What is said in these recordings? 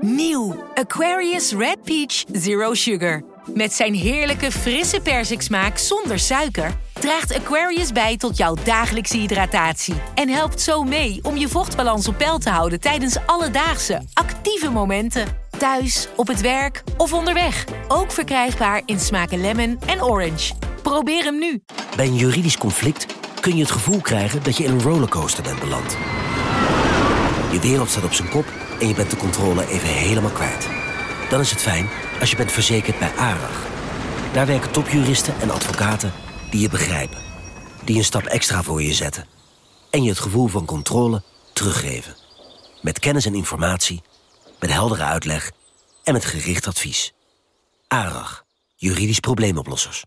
Nieuw Aquarius Red Peach Zero Sugar. Met zijn heerlijke frisse persiksmaak zonder suiker draagt Aquarius bij tot jouw dagelijkse hydratatie. En helpt zo mee om je vochtbalans op peil te houden tijdens alledaagse, actieve momenten. Thuis, op het werk of onderweg. Ook verkrijgbaar in smaken lemon en orange. Probeer hem nu. Bij een juridisch conflict kun je het gevoel krijgen dat je in een rollercoaster bent beland. Je wereld staat op zijn kop en je bent de controle even helemaal kwijt. Dan is het fijn als je bent verzekerd bij ARAG. Daar werken topjuristen en advocaten die je begrijpen. Die een stap extra voor je zetten. En je het gevoel van controle teruggeven. Met kennis en informatie, met heldere uitleg en met gericht advies. ARAG, juridisch probleemoplossers.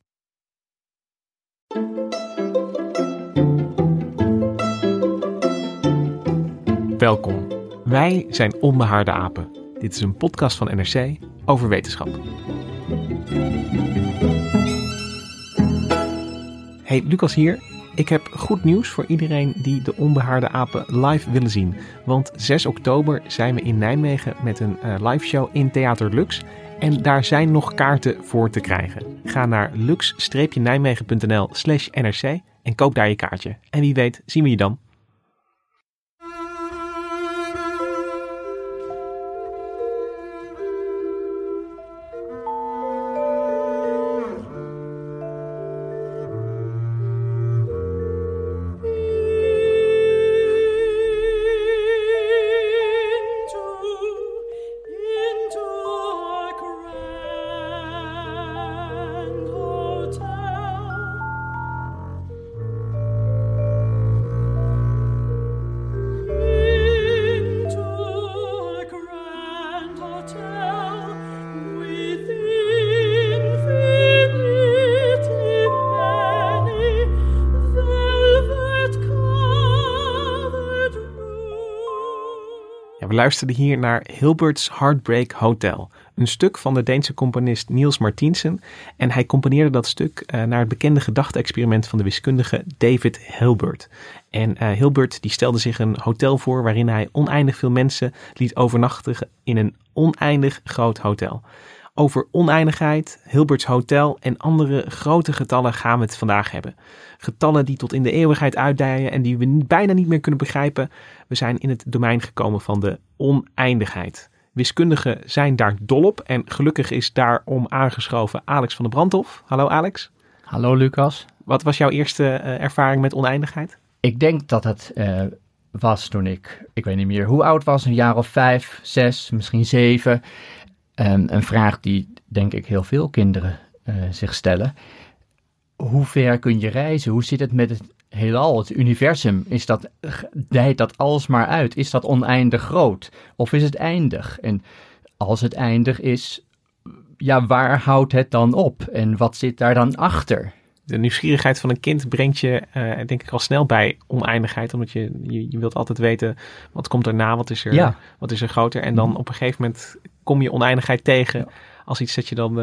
Welkom. Wij zijn Onbehaarde Apen. Dit is een podcast van NRC over wetenschap. Hey, Lucas hier. Ik heb goed nieuws voor iedereen die de Onbehaarde Apen live willen zien. Want 6 oktober zijn we in Nijmegen met een live show in Theater Lux. En daar zijn nog kaarten voor te krijgen. Ga naar lux-nijmegen.nl/nrc en koop daar je kaartje. En wie weet zien we je dan. We luisterden hier naar Hilbert's Heartbreak Hotel. Een stuk van de Deense componist Niels Martinsen. En hij componeerde dat stuk naar het bekende gedachte-experiment van de wiskundige David Hilbert. En Hilbert die stelde zich een hotel voor waarin hij oneindig veel mensen liet overnachten in een oneindig groot hotel. Over oneindigheid, Hilbert's hotel en andere grote getallen gaan we het vandaag hebben. Getallen die tot in de eeuwigheid uitdijen en die we bijna niet meer kunnen begrijpen. We zijn in het domein gekomen van de oneindigheid. Wiskundigen zijn daar dol op en gelukkig is daarom aangeschoven Alex van der Brandhof. Hallo Alex. Hallo Lucas. Wat was jouw eerste ervaring met oneindigheid? Ik denk dat het was toen ik weet niet meer hoe oud was, een jaar of 5, 6, misschien 7. Een vraag die denk ik heel veel kinderen zich stellen. Hoe ver kun je reizen? Hoe zit het met het heelal, het universum? Dijt dat alles maar uit? Is dat oneindig groot? Of is het eindig? En als het eindig is, ja, waar houdt het dan op? En wat zit daar dan achter? De nieuwsgierigheid van een kind brengt je, denk ik, al snel bij oneindigheid. Omdat je wilt altijd weten, wat komt erna? Wat is er groter? En dan op een gegeven moment kom je oneindigheid tegen als iets dat je dan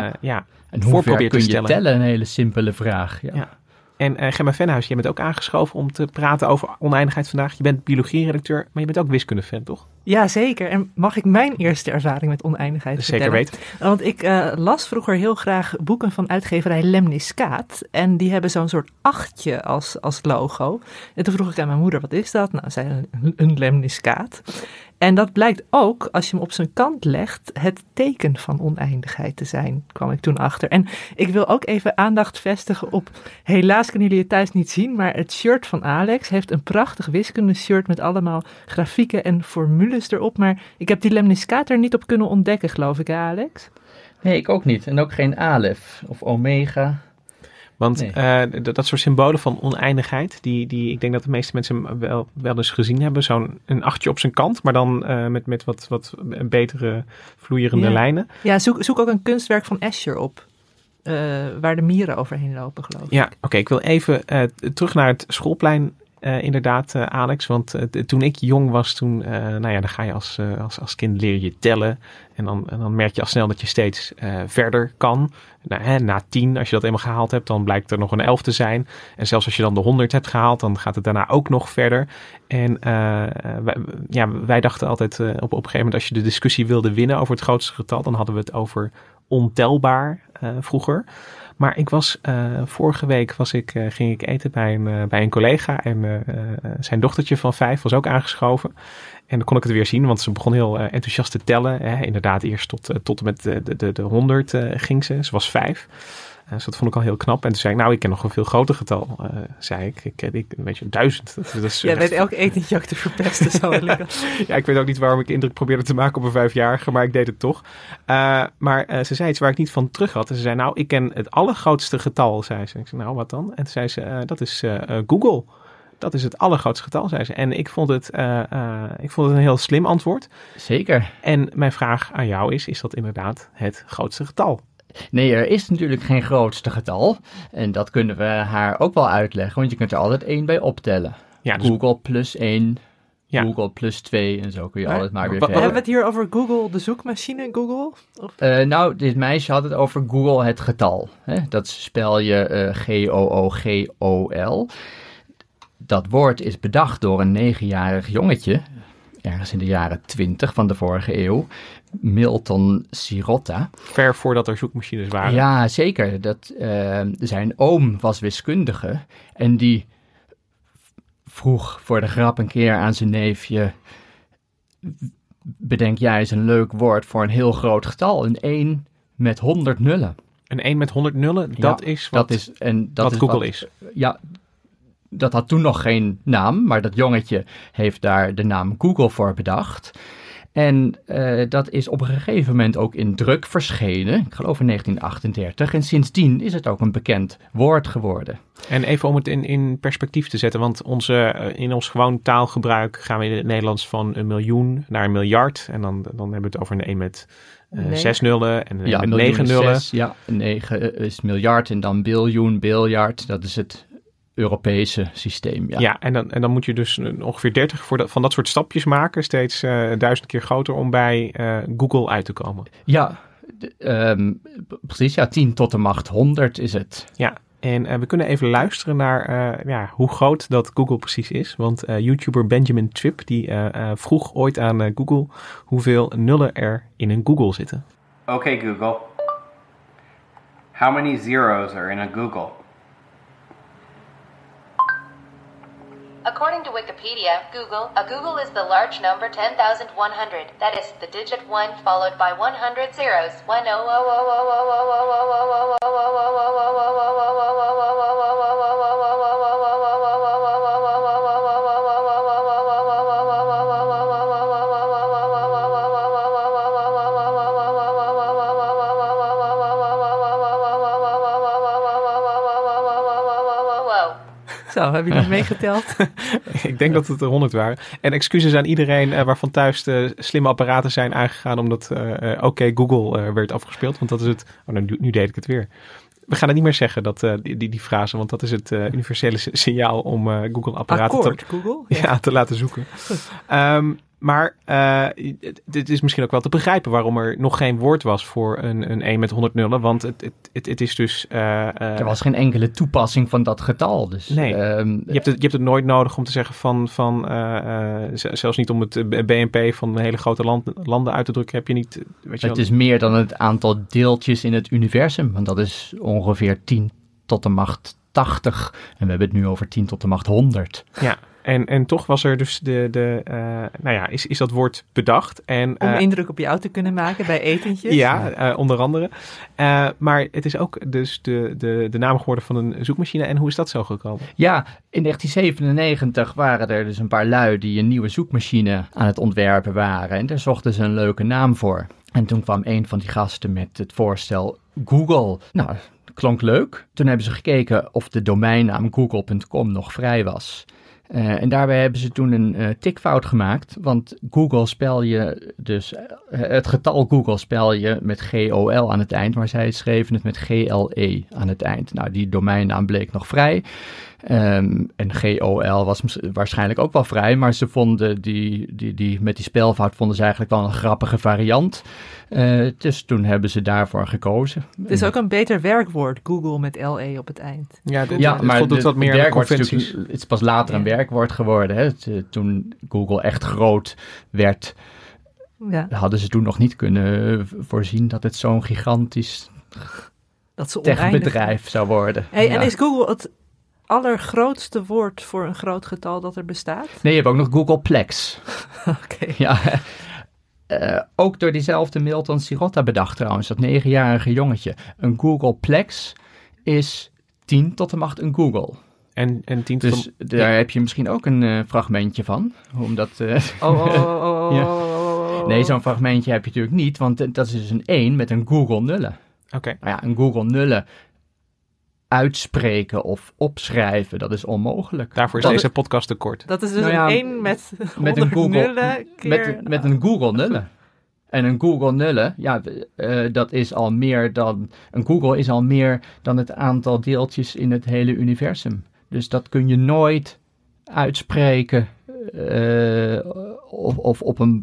en voor probeert te stellen. Kun je tellen? Een hele simpele vraag. Ja. En Gemma Venhuis, jij bent ook aangeschoven om te praten over oneindigheid vandaag. Je bent biologieredacteur, maar je bent ook wiskundefan, toch? Ja, zeker. En mag ik mijn eerste ervaring met oneindigheid vertellen? Zeker weten. Want ik las vroeger heel graag boeken van uitgeverij Lemniscaat. En die hebben zo'n soort 8 als logo. En toen vroeg ik aan mijn moeder, wat is dat? Nou, zei een Lemniscaat. En dat blijkt ook, als je hem op zijn kant legt, het teken van oneindigheid te zijn, kwam ik toen achter. En ik wil ook even aandacht vestigen op, helaas kunnen jullie het thuis niet zien, maar het shirt van Alex heeft een prachtig wiskunde-shirt met allemaal grafieken en formules erop. Maar ik heb die Lemniscaat er niet op kunnen ontdekken, geloof ik, hè, Alex? Nee, ik ook niet. En ook geen alef of omega. Want dat soort symbolen van oneindigheid, die ik denk dat de meeste mensen wel eens gezien hebben. Zo'n een 8 op zijn kant, maar dan met wat betere vloeierende lijnen. Ja, zoek ook een kunstwerk van Escher op. Waar de mieren overheen lopen, geloof ik. Ja, oké. Ik wil even terug naar het schoolplein inderdaad, Alex. Want toen ik jong was, dan ga je als kind leer je tellen. En dan merk je al snel dat je steeds verder kan. Na 10, als je dat eenmaal gehaald hebt, dan blijkt er nog een 11 te zijn. En zelfs als je dan de 100 hebt gehaald, dan gaat het daarna ook nog verder. En wij dachten altijd op een gegeven moment, als je de discussie wilde winnen over het grootste getal, dan hadden we het over ontelbaar vroeger. Maar ik was vorige week ging ik eten bij een collega en zijn dochtertje van 5 was ook aangeschoven. En dan kon ik het weer zien, want ze begon heel enthousiast te tellen. Inderdaad, eerst tot en met de 100 ging ze. Ze was 5. Dus dat vond ik al heel knap. En toen zei ik, ik ken nog een veel groter getal, zei ik. Ik weet je, 1000. Dat is jij weet elk etentje ook te verpesten. Zo ja, ik weet ook niet waarom ik indruk probeerde te maken op een 5-jarige, maar ik deed het toch. Maar ze zei iets waar ik niet van terug had. En ze zei, ik ken het allergrootste getal, zei ze. Ik zei, wat dan? En toen zei ze, dat is Google. Dat is het allergrootste getal, zei ze. En ik vond het een heel slim antwoord. Zeker. En mijn vraag aan jou is dat inderdaad het grootste getal? Nee, er is natuurlijk geen grootste getal. En dat kunnen we haar ook wel uitleggen, want je kunt er altijd 1 bij optellen. Ja, dus Google plus 1, Google plus 2 en zo kun je altijd maar weer verder. Hebben we het hier over Google, de zoekmachine Google? Dit meisje had het over Google het getal. Dat spel je G-O-O-G-O-L. Dat woord is bedacht door een 9-jarig jongetje, ergens in de jaren 20 van de vorige eeuw, Milton Sirota. Ver voordat er zoekmachines waren. Ja, zeker. Zijn oom was wiskundige en die vroeg voor de grap een keer aan zijn neefje, bedenk jij eens een leuk woord voor een heel groot getal, een 1 met 100 nullen. Een 1 met 100 nullen, dat is wat Google is. Ja, dat had toen nog geen naam, maar dat jongetje heeft daar de naam Google voor bedacht. En dat is op een gegeven moment ook in druk verschenen, ik geloof in 1938. En sindsdien is het ook een bekend woord geworden. En even om het in perspectief te zetten, want in ons gewoon taalgebruik gaan we in het Nederlands van 1 miljoen naar 1 miljard. En dan hebben we het over een 1 met 6 nullen en een 1 met 9 nullen. 6, ja, 9 is miljard en dan biljoen, biljard, dat is het Europese systeem, Ja, en dan moet je dus ongeveer 30 van dat soort stapjes maken, steeds 1000 keer groter om bij Google uit te komen. Ja, precies, 10 tot de macht 100 is het. Ja, en we kunnen even luisteren naar hoe groot dat Google precies is, want YouTuber Benjamin Tripp die vroeg ooit aan Google hoeveel nullen er in een Google zitten. Okay, Google. How many zeros are in a Google? According to Wikipedia, a Google is the large number 10,100. That is the digit 1 followed by 100 zeros. 1 Zo, heb je dat meegeteld? Ik denk dat het er 100 waren. En excuses aan iedereen waarvan thuis de slimme apparaten zijn aangegaan omdat Oké Google werd afgespeeld. Want dat is het... nu deed ik het weer. We gaan het niet meer zeggen, die frase, want dat is het universele signaal om Google-apparaten te laten zoeken. Maar dit is misschien ook wel te begrijpen waarom er nog geen woord was voor een 1 met 100 nullen. Want het is dus... er was geen enkele toepassing van dat getal. Dus, nee, je hebt het nooit nodig om te zeggen zelfs niet om het BNP van hele grote landen uit te drukken. Heb je niet... Het is meer dan het aantal deeltjes in het universum. Want dat is ongeveer 10 tot de macht 80. En we hebben het nu over 10 tot de macht 100. Ja. En toch was er dus is dat woord bedacht. Om indruk op jou te kunnen maken bij etentjes. Ja, onder andere. Maar het is ook dus de naam geworden van een zoekmachine. En hoe is dat zo gekomen? Ja, in 1997 waren er dus een paar lui die een nieuwe zoekmachine aan het ontwerpen waren. En daar zochten ze een leuke naam voor. En toen kwam een van die gasten met het voorstel Google. Nou, klonk leuk. Toen hebben ze gekeken of de domeinnaam google.com nog vrij was. En daarbij hebben ze toen een tikfout gemaakt, want Google spel je dus, het getal Google spel je met G-O-L aan het eind, maar zij schreven het met G-L-E aan het eind. Nou, die domeinnaam bleek nog vrij, En GOL was waarschijnlijk ook wel vrij, maar ze vonden die met die spelfout vonden ze eigenlijk wel een grappige variant. Dus toen hebben ze daarvoor gekozen. Het is ook een beter werkwoord, Google met LE op het eind. Maar voldoet wat meer aan de conventies. Het is pas later een werkwoord geworden. Hè? Toen Google echt groot werd, hadden ze toen nog niet kunnen voorzien dat het zo'n gigantisch techbedrijf zou worden. En is Google het allergrootste woord voor een groot getal dat er bestaat? Nee, je hebt ook nog Googleplex. Oké. Ja, ook door diezelfde Milton Sirota bedacht trouwens, dat 9-jarige jongetje. Een Googleplex is 10 tot de macht een Google. En 10 tot dus daar heb je misschien ook een fragmentje van. Omdat, Nee, zo'n fragmentje heb je natuurlijk niet, want dat is dus een 1 met een Google nullen. Oké. Nou ja, een Google nullen uitspreken of opschrijven, dat is onmogelijk. Daarvoor is deze podcast te kort. Dat is dus een 1 met een Google nullen keer... Met een Google nullen. En een Google nullen, dat is al meer dan... Een Google is al meer dan het aantal deeltjes in het hele universum. Dus dat kun je nooit uitspreken of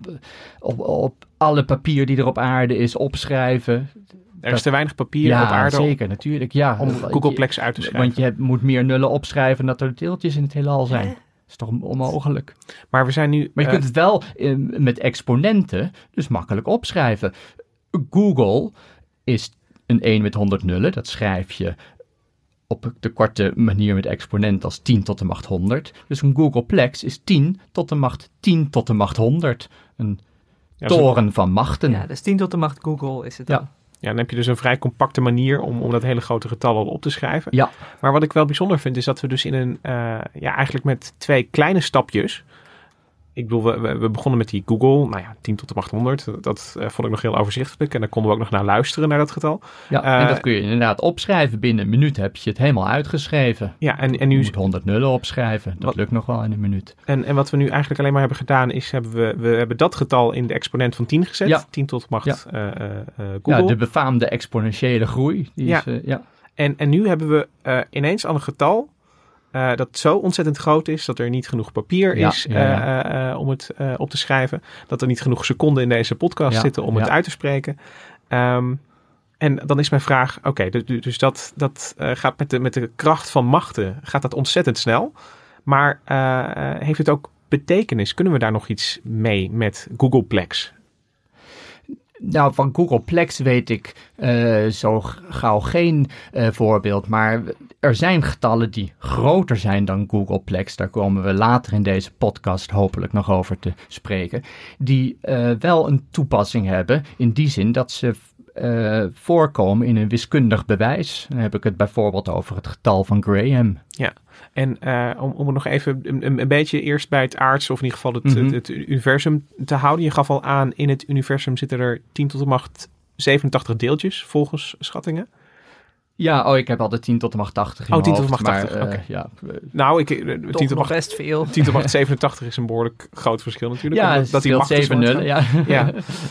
op alle papier die er op aarde is opschrijven. Er is te weinig papier op aarde zeker, natuurlijk, ja. Om Googleplex uit te schrijven. Want je moet meer nullen opschrijven dat er deeltjes in het heelal zijn. Dat is toch onmogelijk. Maar we zijn nu... Maar je kunt het wel met exponenten dus makkelijk opschrijven. Google is een 1 met 100 nullen. Dat schrijf je op de korte manier met exponent als 10 tot de macht 100. Dus een Googleplex is 10 tot de macht 10 tot de macht 100. Een toren van machten. Ja, dus 10 tot de macht Google is het dan. Ja, dan heb je dus een vrij compacte manier om dat hele grote getal al op te schrijven. Ja. Maar wat ik wel bijzonder vind, is dat we dus in een, eigenlijk met 2 kleine stapjes. Ik bedoel, we begonnen met die Google, 10 tot de macht 100. Dat vond ik nog heel overzichtelijk. En daar konden we ook nog naar luisteren, naar dat getal. Ja, en dat kun je inderdaad opschrijven. Binnen een minuut heb je het helemaal uitgeschreven. Ja, en nu... Je moet 100 nullen opschrijven. Dat lukt nog wel in een minuut. En wat we nu eigenlijk alleen maar hebben gedaan, is we hebben dat getal in de exponent van 10 gezet. Ja. 10 tot de macht Google. Ja, de befaamde exponentiële groei. En nu hebben we ineens al een getal... dat zo ontzettend groot is dat er niet genoeg papier is om het op te schrijven. Dat er niet genoeg seconden in deze podcast zitten om het uit te spreken. En dan is mijn vraag, dus dat gaat met de kracht van machten, gaat dat ontzettend snel. Maar heeft het ook betekenis? Kunnen we daar nog iets mee met Googleplex? Nou, van Googleplex weet ik zo gauw geen voorbeeld, maar er zijn getallen die groter zijn dan Googleplex. Daar komen we later in deze podcast hopelijk nog over te spreken. Die wel een toepassing hebben in die zin dat ze voorkomen in een wiskundig bewijs. Dan heb ik het bijvoorbeeld over het getal van Graham. Ja. En om het nog even een beetje eerst bij het aardse, of in ieder geval het universum te houden. Je gaf al aan, in het universum zitten er 10 tot de macht 87 deeltjes, volgens schattingen. Ja, ik heb altijd 10 tot de macht 80 in 10 tot de hoofd, macht 80, oké. Ja. Nou, 10 tot de macht best veel. 10 tot de macht 87 is een behoorlijk groot verschil natuurlijk. Ja, dat die macht 7 nullen, ja.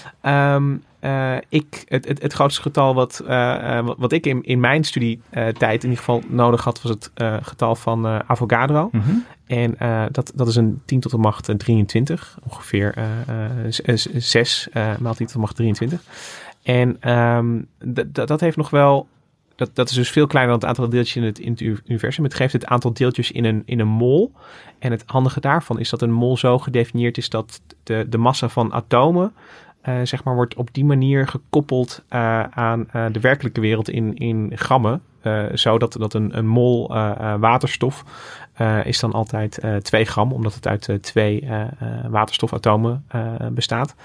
Het grootste getal wat ik in mijn studietijd in ieder geval nodig had, was het getal van Avogadro. Mm-hmm. En dat is een 10 tot de macht 23. Ongeveer 6 maal 10 tot de macht 23. En dat heeft nog wel... Dat is dus veel kleiner dan het aantal deeltjes in het universum. Het geeft het aantal deeltjes in een mol. En het handige daarvan is dat een mol zo gedefinieerd is dat de massa van atomen... wordt op die manier gekoppeld aan de werkelijke wereld in grammen. Zodat een mol waterstof is dan altijd 2 gram, omdat het uit 2 waterstofatomen bestaat.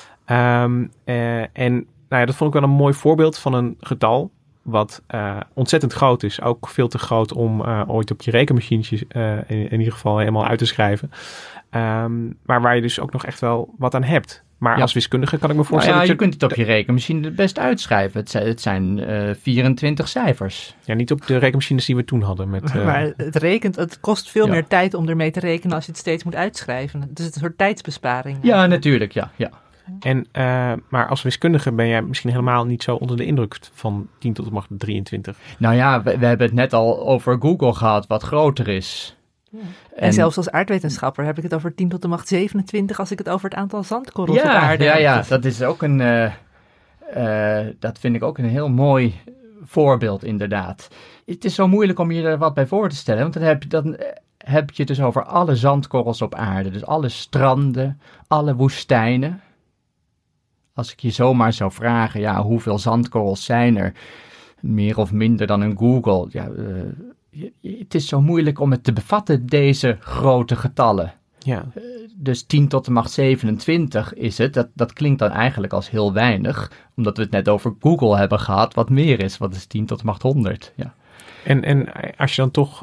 Dat vond ik wel een mooi voorbeeld van een getal wat ontzettend groot is. Ook veel te groot om ooit op je rekenmachientje in ieder geval helemaal uit te schrijven. Maar waar je dus ook nog echt wel wat aan hebt. Maar als wiskundige kan ik me voorstellen... je kunt het op je rekenmachine best uitschrijven. Het zijn 24 cijfers. Ja, niet op de rekenmachines die we toen hadden. Maar het kost veel meer tijd om ermee te rekenen als je het steeds moet uitschrijven. Dus het is een soort tijdsbesparing. Ja, natuurlijk, ja. Maar als wiskundige ben jij misschien helemaal niet zo onder de indruk van 10 tot de macht 23. Nou ja, we hebben het net al over Google gehad, wat groter is. Ja. En zelfs als aardwetenschapper heb ik het over 10 tot de macht 27 als ik het over het aantal zandkorrels op aarde heb. Ja, dat is ook dat vind ik ook een heel mooi voorbeeld inderdaad. Het is zo moeilijk om je er wat bij voor te stellen, want dan heb je het dus over alle zandkorrels op aarde. Dus alle stranden, alle woestijnen. Als ik je zomaar zou vragen, hoeveel zandkorrels zijn er? Meer of minder dan een Google. Ja, het is zo moeilijk om het te bevatten, deze grote getallen. Ja. Dus 10 tot de macht 27 is het. Dat klinkt dan eigenlijk als heel weinig. Omdat we het net over Google hebben gehad, wat meer is. Wat is 10 tot de macht 100? Ja. En als je dan toch...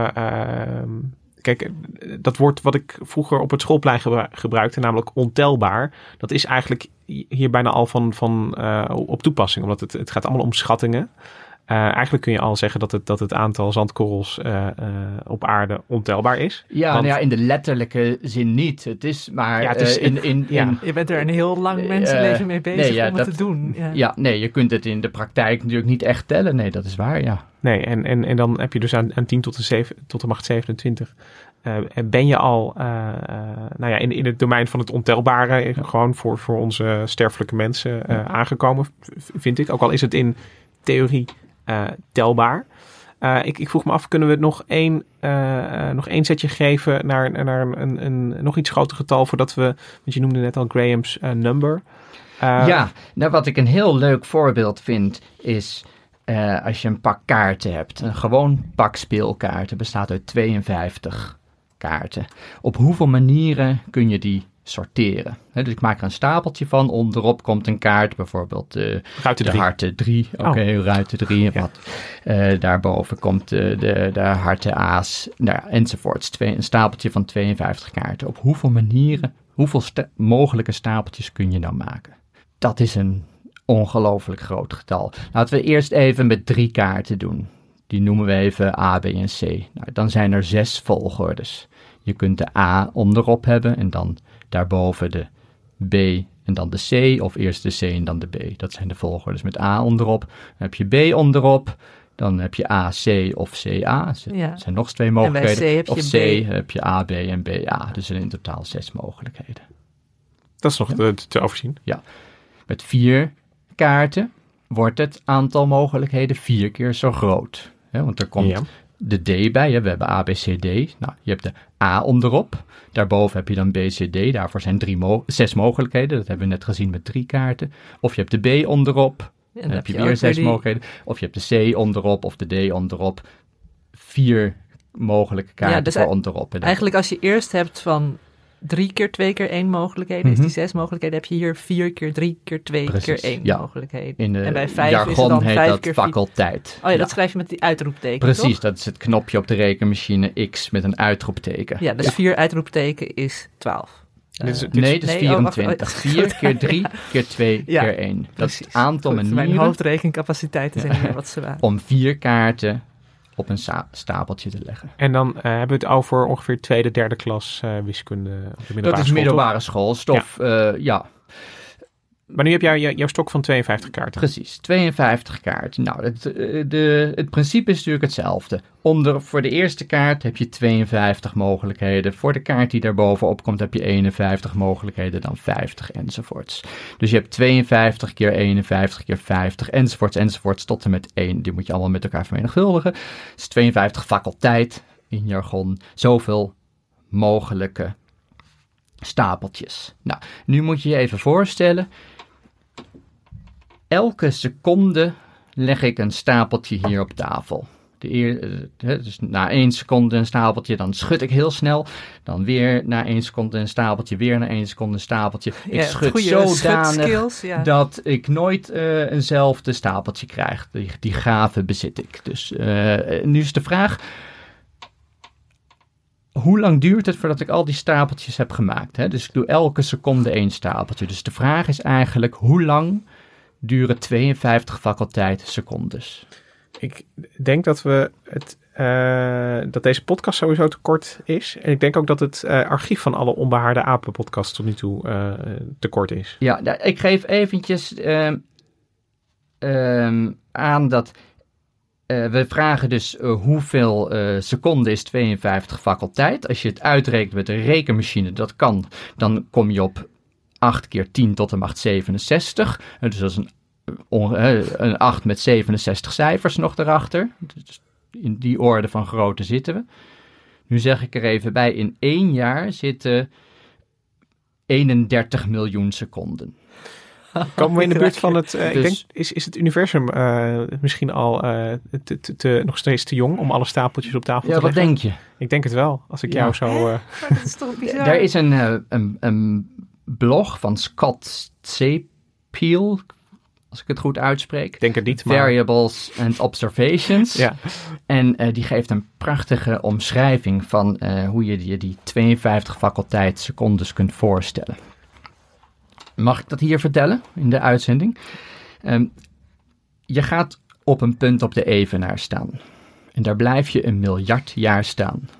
kijk, dat woord wat ik vroeger op het schoolplein gebruikte, namelijk ontelbaar. Dat is eigenlijk hier bijna al van op toepassing. Omdat het gaat allemaal om schattingen. Eigenlijk kun je al zeggen dat het aantal zandkorrels op aarde ontelbaar is. Ja, want, in de letterlijke zin niet. Het is maar... Ja, het is, je bent er een heel lang mensenleven mee bezig om het te doen. Ja, je kunt het in de praktijk natuurlijk niet echt tellen. Nee, dat is waar, ja. Nee, en dan heb je dus aan 10 tot de macht 27... ben je al in het domein van het ontelbare... gewoon voor onze sterfelijke mensen aangekomen, vind ik. Ook al is het in theorie... telbaar. Ik vroeg me af, kunnen we nog één zetje geven naar een nog iets groter getal voordat we, want je noemde net al Graham's number. Wat ik een heel leuk voorbeeld vind is als je een pak kaarten hebt. Een gewoon pak speelkaarten bestaat uit 52 kaarten. Op hoeveel manieren kun je die sorteren? Dus ik maak er een stapeltje van. Onderop komt een kaart, bijvoorbeeld de harten 3. Ruiten 3. Ja. Daarboven komt de harten A's, enzovoorts. Een stapeltje van 52 kaarten. Op hoeveel manieren, hoeveel mogelijke stapeltjes kun je nou maken? Dat is een ongelooflijk groot getal. Laten we eerst even met 3 kaarten doen. Die noemen we even A, B en C. Nou, dan zijn er 6 volgordes. Je kunt de A onderop hebben en dan daarboven de B en dan de C, of eerst de C en dan de B. Dat zijn de volgordes met A onderop. Dan heb je B onderop, dan heb je A, C of CA. Er zijn nog 2 mogelijkheden. En bij C heb je heb je A, B en BA. Dus in totaal 6 mogelijkheden. Dat is nog te overzien. Ja. Met 4 kaarten wordt het aantal mogelijkheden 4 keer zo groot. Want er komt de D bij. We hebben A, B, C, D. Nou, je hebt de A onderop. Daarboven heb je dan B, C, D. Daarvoor zijn 6 mogelijkheden. Dat hebben we net gezien met 3 kaarten. Of je hebt de B onderop. Dan heb je weer 6 mogelijkheden. Of je hebt de C onderop of de D onderop. 4 mogelijke kaarten dus voor onderop. Eigenlijk als je eerst hebt van 3 keer 2 keer 1 mogelijkheden, is die 6 mogelijkheden, heb je hier 4 keer 3 keer 2 keer 1 mogelijkheden. En bij 5 is het dan 5 keer 4. Faculteit. Dat schrijf je met die uitroepteken, Precies, toch? Dat is het knopje op de rekenmachine X met een uitroepteken. Ja, dus 4 uitroepteken is 12. Nee, dat is 24. 4 keer 3 keer 2 keer 1. Dat is het aantal manieren. Mijn hoofdrekencapaciteiten zijn niet meer wat ze waren. Om 4 kaarten op een stapeltje te leggen. En dan hebben we het over ongeveer tweede, derde klas wiskunde op de middelbare school. Dat is middelbare schoolstof, ja. Maar nu heb jij jouw stok van 52 kaarten. Precies, 52 kaarten. Nou, het principe is natuurlijk hetzelfde. Voor de eerste kaart heb je 52 mogelijkheden. Voor de kaart die daarbovenop komt heb je 51 mogelijkheden, dan 50 enzovoorts. Dus je hebt 52 keer 51 keer 50 enzovoorts tot en met 1. Die moet je allemaal met elkaar vermenigvuldigen. Dus 52 faculteit in jargon. Zoveel mogelijke stapeltjes. Nou, nu moet je je even voorstellen. Elke seconde leg ik een stapeltje hier op tafel. Dus na 1 seconde een stapeltje, dan schud ik heel snel. Dan weer na 1 seconde een stapeltje, weer na 1 seconde een stapeltje. Ik schud zodanig dat ik nooit eenzelfde stapeltje krijg. Die gave bezit ik. Dus nu is de vraag: hoe lang duurt het voordat ik al die stapeltjes heb gemaakt? Dus ik doe elke seconde 1 stapeltje. Dus de vraag is eigenlijk: hoe lang duren 52 faculteiten secondes? Ik denk dat we het dat deze podcast sowieso te kort is. En ik denk ook dat het archief van alle Onbehaarde Apen podcasts tot nu toe te kort is. Ja, ik geef eventjes aan dat we vragen dus hoeveel seconden is 52 fackeltijd. Als je het uitrekent met een rekenmachine, dat kan, dan kom je op 8 keer 10 tot de macht 67. Dus dat is een 8 met 67 cijfers nog erachter. Dus in die orde van grootte zitten we. Nu zeg ik er even bij, in 1 jaar zitten 31 miljoen seconden. Komen we in de buurt van het... Dus, ik denk, is het universum misschien al nog steeds te jong om alle stapeltjes op tafel te leggen? Ja, wat denk je? Ik denk het wel, als ik jou zo... Maar dat is toch bizar? Er is een blog van Scott Sapeel, als ik het goed uitspreek. Ik denk het niet, maar... Variables and Observations. Ja. En die geeft een prachtige omschrijving van hoe je die 52 faculteitssecondes kunt voorstellen. Mag ik dat hier vertellen in de uitzending? Je gaat op een punt op de evenaar staan. En daar blijf je 1 miljard jaar staan.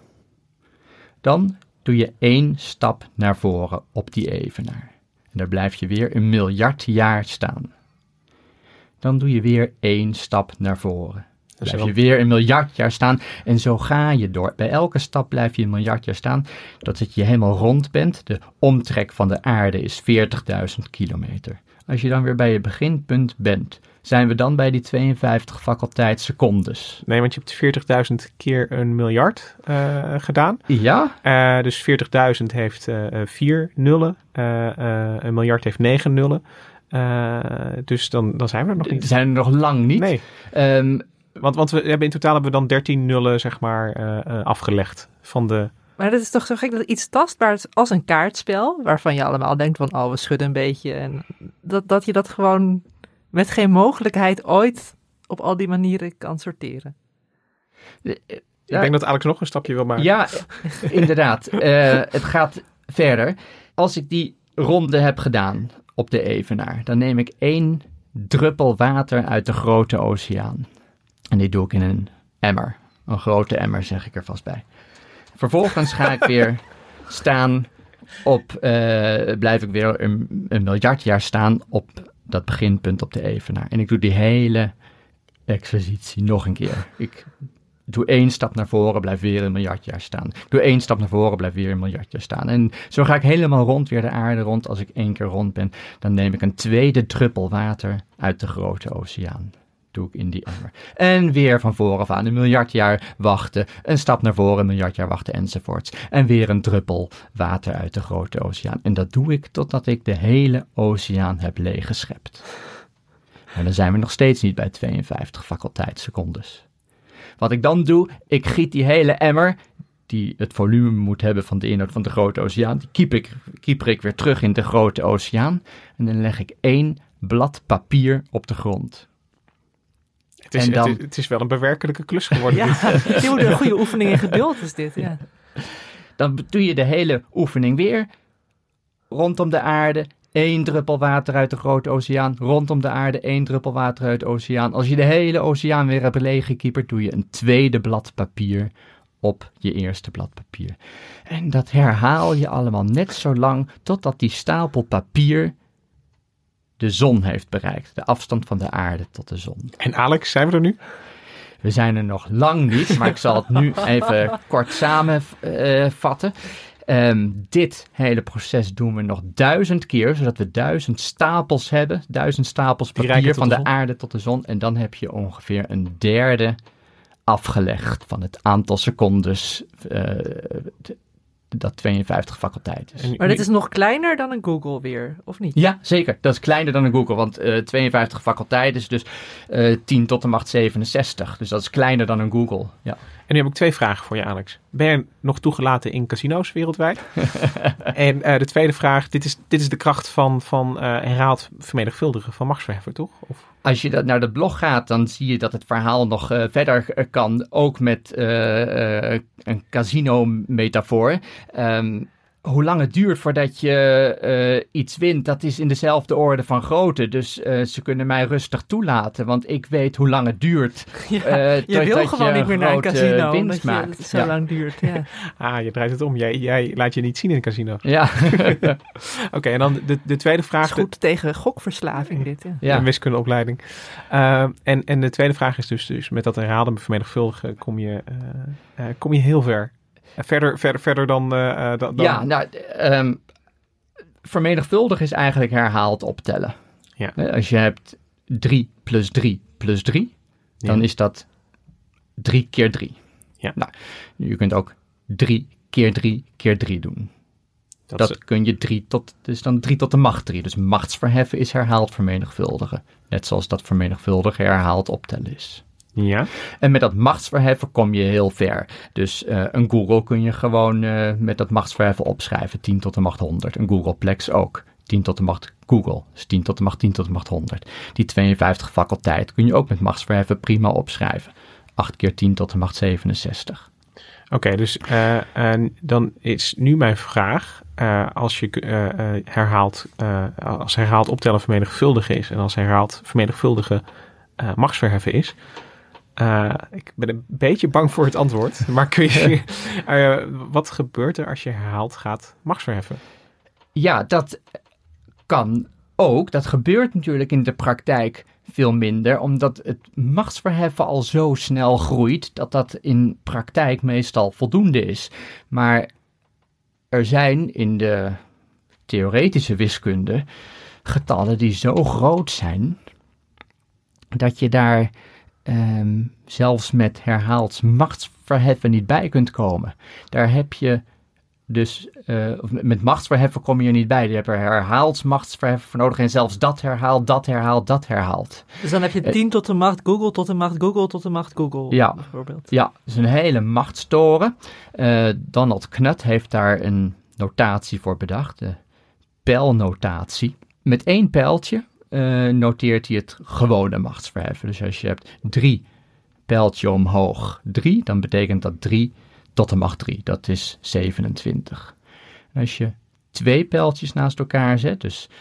Dan doe je 1 stap naar voren op die evenaar. En daar blijf je weer 1 miljard jaar staan. Dan doe je weer 1 stap naar voren. Dan blijf je weer 1 miljard jaar staan. En zo ga je door. Bij elke stap blijf je 1 miljard jaar staan. Totdat je helemaal rond bent. De omtrek van de aarde is 40.000 kilometer. Als je dan weer bij je beginpunt bent, zijn we dan bij die 52 faculteitssecondes. Nee, want je hebt 40.000 keer 1 miljard gedaan. Ja. Dus 40.000 heeft 4 nullen. 1 miljard heeft 9 nullen. Dus dan zijn we er nog niet. Zijn er nog lang niet. Nee. Want we hebben in totaal dan 13 nullen, zeg maar, afgelegd van de... Maar dat is toch zo gek dat iets tastbaars als een kaartspel, waarvan je allemaal denkt van, oh, we schudden een beetje. En dat je dat gewoon met geen mogelijkheid ooit op al die manieren kan sorteren. Ik denk dat Alex nog een stapje wil maken. Ja, inderdaad. Het gaat verder. Als ik die ronde heb gedaan op de evenaar, dan neem ik 1 druppel water uit de grote oceaan. En die doe ik in een emmer. Een grote emmer, zeg ik er vast bij. Vervolgens ga ik weer staan blijf ik weer 1 miljard jaar staan op dat beginpunt op de evenaar. En ik doe die hele exercitie nog een keer. Ik doe 1 stap naar voren, blijf weer 1 miljard jaar staan. Ik doe 1 stap naar voren, blijf weer 1 miljard jaar staan. En zo ga ik helemaal rond, weer de aarde rond. Als ik 1 keer rond ben, dan neem ik een tweede druppel water uit de grote oceaan. Doe ik in die emmer. En weer van vooraf aan 1 miljard jaar wachten. Een stap naar voren, 1 miljard jaar wachten enzovoorts. En weer een druppel water uit de grote oceaan. En dat doe ik totdat ik de hele oceaan heb leeggeschept. En dan zijn we nog steeds niet bij 52 faculteitssecondes. Wat ik dan doe, ik giet die hele emmer, die het volume moet hebben van de inhoud van de grote oceaan, die kieper ik weer terug in de grote oceaan. En dan leg ik 1 blad papier op de grond. Het is wel een bewerkelijke klus geworden. Ja, die moet een goede oefening in geduld is dit. Ja. Dan doe je de hele oefening weer. Rondom de aarde, 1 druppel water uit de grote oceaan. Rondom de aarde, 1 druppel water uit de oceaan. Als je de hele oceaan weer hebt leeggekieperd, doe je een tweede blad papier op je eerste blad papier. En dat herhaal je allemaal net zo lang totdat die stapel papier de zon heeft bereikt. De afstand van de aarde tot de zon. En Alex, zijn we er nu? We zijn er nog lang niet, maar ik zal het nu even kort samenvatten. Dit hele proces doen we nog 1000 keer, zodat we 1000 stapels hebben. 1000 stapels papier van de aarde tot de zon. En dan heb je ongeveer 1/3 afgelegd van het aantal secondes dat 52 faculteit is. Maar dit is nog kleiner dan een Google weer, of niet? Ja, zeker. Dat is kleiner dan een Google, want 52 faculteit is dus 10 tot de macht 67. Dus dat is kleiner dan een Google, ja. En nu heb ik 2 vragen voor je, Alex. Ben je nog toegelaten in casino's wereldwijd? En de tweede vraag, dit is de kracht van herhaald vermenigvuldigen van machtsverheffen, toch? Of? Als je naar dat blog gaat, dan zie je dat het verhaal nog verder kan, ook met een casino-metafoor. hoe lang het duurt voordat je iets wint, dat is in dezelfde orde van grootte. Dus ze kunnen mij rustig toelaten, want ik weet hoe lang het duurt. Je wil gewoon niet meer naar een casino, winst omdat maakt. het zo lang duurt. Ja. Je draait het om. Jij laat je niet zien in een casino. Ja. Oké, en dan de tweede vraag. Het is goed tegen gokverslaving dit. Ja. Een wiskundeopleiding. En de tweede vraag is dus met dat herhaalde vermenigvuldigen kom je heel ver. Verder dan... Ja, vermenigvuldigen is eigenlijk herhaald optellen. Ja. Als je hebt 3 plus 3 plus 3, dan is dat 3 keer 3. Ja. Nou, je kunt ook 3 keer 3 keer 3 doen. Dat kun je dus dan 3 tot de macht 3. Dus machtsverheffen is herhaald vermenigvuldigen. Net zoals dat vermenigvuldigen herhaald optellen is. Ja. En met dat machtsverheffen kom je heel ver. Dus een Google kun je gewoon met dat machtsverheffen opschrijven. 10 tot de macht 100. Een Googleplex ook. 10 tot de macht Google. Dus 10 tot de macht 10 tot de macht 100. Die 52 faculteit kun je ook met machtsverheffen prima opschrijven. 8 keer 10 tot de macht 67. Oké, dus dan is nu mijn vraag. Als je als herhaald optellen vermenigvuldigen is en als herhaald vermenigvuldigen machtsverheffen is. Ik ben een beetje bang voor het antwoord. Maar kun je wat gebeurt er als je herhaald gaat machtsverheffen? Ja, dat kan ook. Dat gebeurt natuurlijk in de praktijk veel minder, omdat het machtsverheffen al zo snel groeit dat in praktijk meestal voldoende is. Maar er zijn in de theoretische wiskunde getallen die zo groot zijn dat je daar zelfs met herhaald machtsverheffen niet bij kunt komen. Daar heb je dus, met machtsverheffen kom je er niet bij. Je hebt er herhaald machtsverheffen voor nodig en zelfs dat herhaald, dat herhaald, dat herhaald. Dus dan heb je 10 tot de macht Google, tot de macht Google, tot de macht Google, ja, bijvoorbeeld. Ja, dus een hele machtstoren. Donald Knuth heeft daar een notatie voor bedacht, de pijlnotatie. Met 1 pijltje noteert hij het gewone machtsverheffen. Dus als je hebt 3 pijltje omhoog 3, dan betekent dat 3 tot de macht 3. Dat is 27. En als je 2 pijltjes naast elkaar zet, dus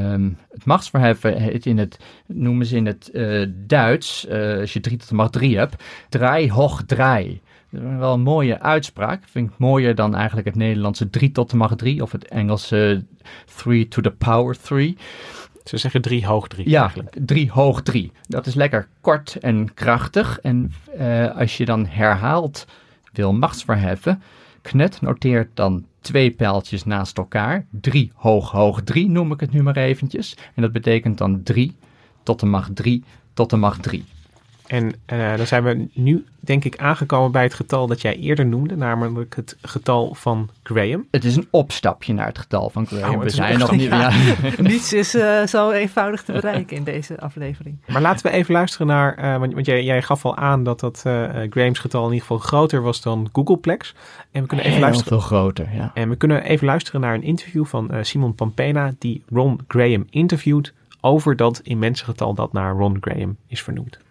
het machtsverheffen noemen ze in het Duits, als je 3 tot de macht 3 hebt, 3 hoog 3. Dat is wel een mooie uitspraak. Vind ik mooier dan eigenlijk het Nederlandse 3 tot de macht 3 of het Engelse 3 to the power 3. Ze zeggen 3 hoog 3. Ja, eigenlijk. 3 hoog 3. Dat is lekker kort en krachtig. En als je dan herhaalt wil machtsverheffen, Knuth noteert dan 2 pijltjes naast elkaar. 3 hoog 3 noem ik het nu maar eventjes. En dat betekent dan 3 tot de macht 3 tot de macht 3. En dan zijn we nu, denk ik, aangekomen bij het getal dat jij eerder noemde, namelijk het getal van Graham. Het is een opstapje naar het getal van Graham. Oh, we zijn nog niet... Ja. Niets is zo eenvoudig te bereiken in deze aflevering. Maar laten we even luisteren naar, want jij gaf al aan dat Graham's getal in ieder geval groter was dan Googleplex. En we kunnen even luisteren. Heel veel groter, ja. En we kunnen even luisteren naar een interview van Simon Pampena, die Ron Graham interviewt over dat immense getal dat naar Ron Graham is vernoemd.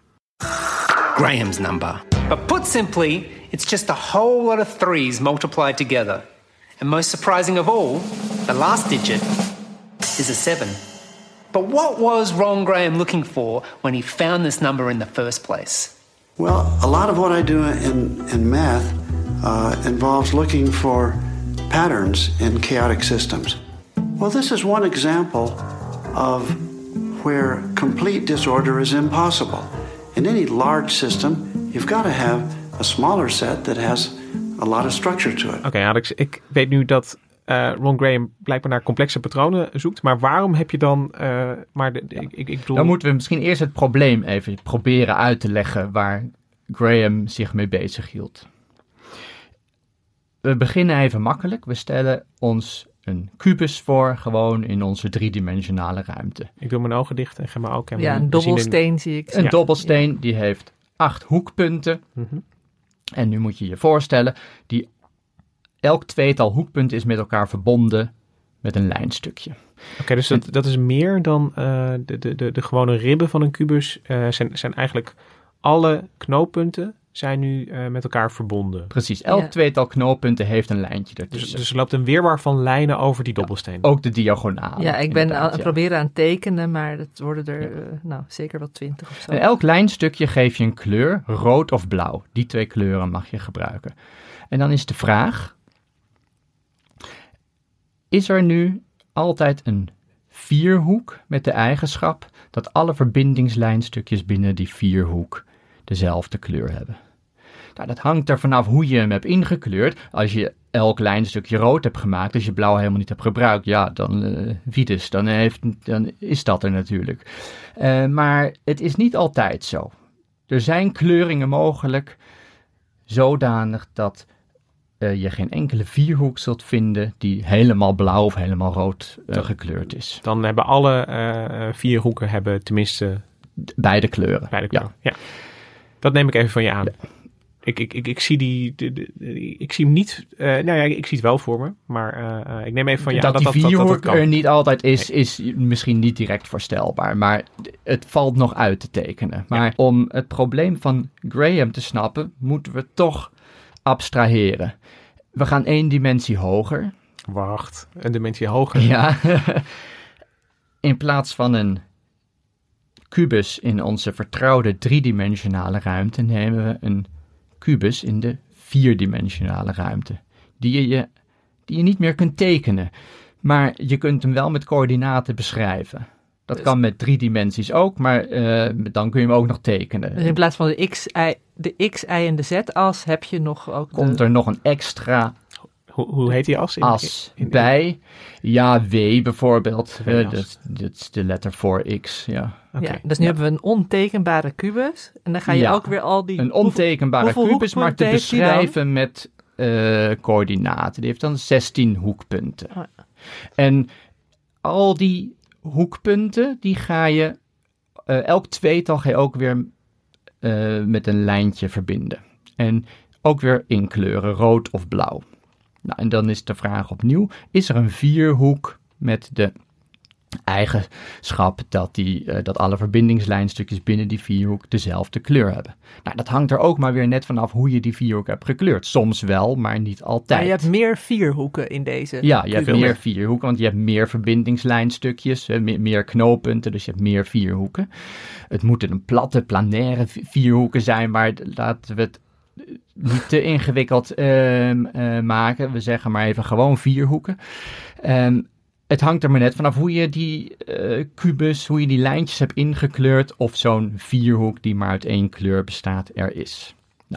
Graham's number. But put simply, it's just a whole lot of 3's multiplied together. And most surprising of all, the last digit is a 7. But what was Ron Graham looking for when he found this number in the first place? Well, a lot of what I do in math involves looking for patterns in chaotic systems. Well, this is one example of where complete disorder is impossible. In any large system, you've got to have a smaller set that has a lot of structure to it. Oké, Alex, ik weet nu dat Ron Graham blijkbaar naar complexe patronen zoekt. Maar waarom heb je dan... ik bedoel... Dan moeten we misschien eerst het probleem even proberen uit te leggen waar Graham zich mee bezig hield. We beginnen even makkelijk. We stellen ons een kubus voor, gewoon in onze driedimensionale ruimte. Ik doe mijn ogen dicht en ga mijn ook... Ja, een dobbelsteen zie ik. Een dobbelsteen, die heeft 8 hoekpunten. Mm-hmm. En nu moet je je voorstellen, elk tweetal hoekpunten is met elkaar verbonden met een lijnstukje. Oké, dus dat is meer dan de gewone ribben van een kubus. Zijn eigenlijk alle knooppunten zijn nu met elkaar verbonden. Precies, elk tweetal knooppunten heeft een lijntje ertussen. Dus er loopt een wirwar van lijnen over die dobbelsteen. Ook de diagonale. Ja, ik ben aan het proberen aan het tekenen, maar dat worden er zeker wel 20 of zo. En elk lijnstukje geef je een kleur, rood of blauw. Die 2 kleuren mag je gebruiken. En dan is de vraag, is er nu altijd een vierhoek met de eigenschap dat alle verbindingslijnstukjes binnen die vierhoek dezelfde kleur hebben? Nou, dat hangt er vanaf hoe je hem hebt ingekleurd. Als je elk lijnstukje rood hebt gemaakt, als je blauw helemaal niet hebt gebruikt, ja, dan dan is dat er natuurlijk. Maar het is niet altijd zo. Er zijn kleuringen mogelijk zodanig dat je geen enkele vierhoek zult vinden die helemaal blauw of helemaal rood gekleurd is. Dan hebben alle vierhoeken tenminste beide kleuren. Ja. Dat neem ik even van je aan. Ja. Ik zie ik zie hem niet. Ik zie het wel voor me, maar ik neem even van je aan dat die vierhoek er niet altijd is misschien niet direct voorstelbaar, maar het valt nog uit te tekenen. Maar om het probleem van Graham te snappen, moeten we toch abstraheren. We gaan 1 dimensie hoger. Wacht, een dimensie hoger? Ja. In plaats van een kubus in onze vertrouwde 3-dimensionale ruimte nemen we een kubus in de 4-dimensionale ruimte. Die je niet meer kunt tekenen. Maar je kunt hem wel met coördinaten beschrijven. Dat kan met 3 dimensies ook, maar dan kun je hem ook nog tekenen. Dus in plaats van de x, y en de z-as heb je nog ook Komt er nog een extra Hoe heet die as? Bij. Ja, W bijvoorbeeld. Dat is de letter voor X. Ja. Okay. Ja, dus nu hebben we een ontekenbare kubus. En dan ga je ook weer al die... Een ontekenbare kubus, maar te beschrijven met coördinaten. Die heeft dan 16 hoekpunten. Oh. En al die hoekpunten, die ga je... elk tweetal ga je ook weer met een lijntje verbinden. En ook weer inkleuren, rood of blauw. Nou, en dan is de vraag opnieuw, is er een vierhoek met de eigenschap dat alle verbindingslijnstukjes binnen die vierhoek dezelfde kleur hebben? Nou, dat hangt er ook maar weer net vanaf hoe je die vierhoek hebt gekleurd. Soms wel, maar niet altijd. Maar je hebt meer vierhoeken in deze Ja, je hebt meer vierhoeken, want je hebt meer verbindingslijnstukjes, meer knooppunten, dus je hebt meer vierhoeken. Het moeten een platte, planaire vierhoeken zijn, maar laten we het niet te ingewikkeld maken. We zeggen maar even gewoon vierhoeken. Het hangt er maar net vanaf hoe je die kubus, hoe je die lijntjes hebt ingekleurd, of zo'n vierhoek die maar uit 1 kleur bestaat er is.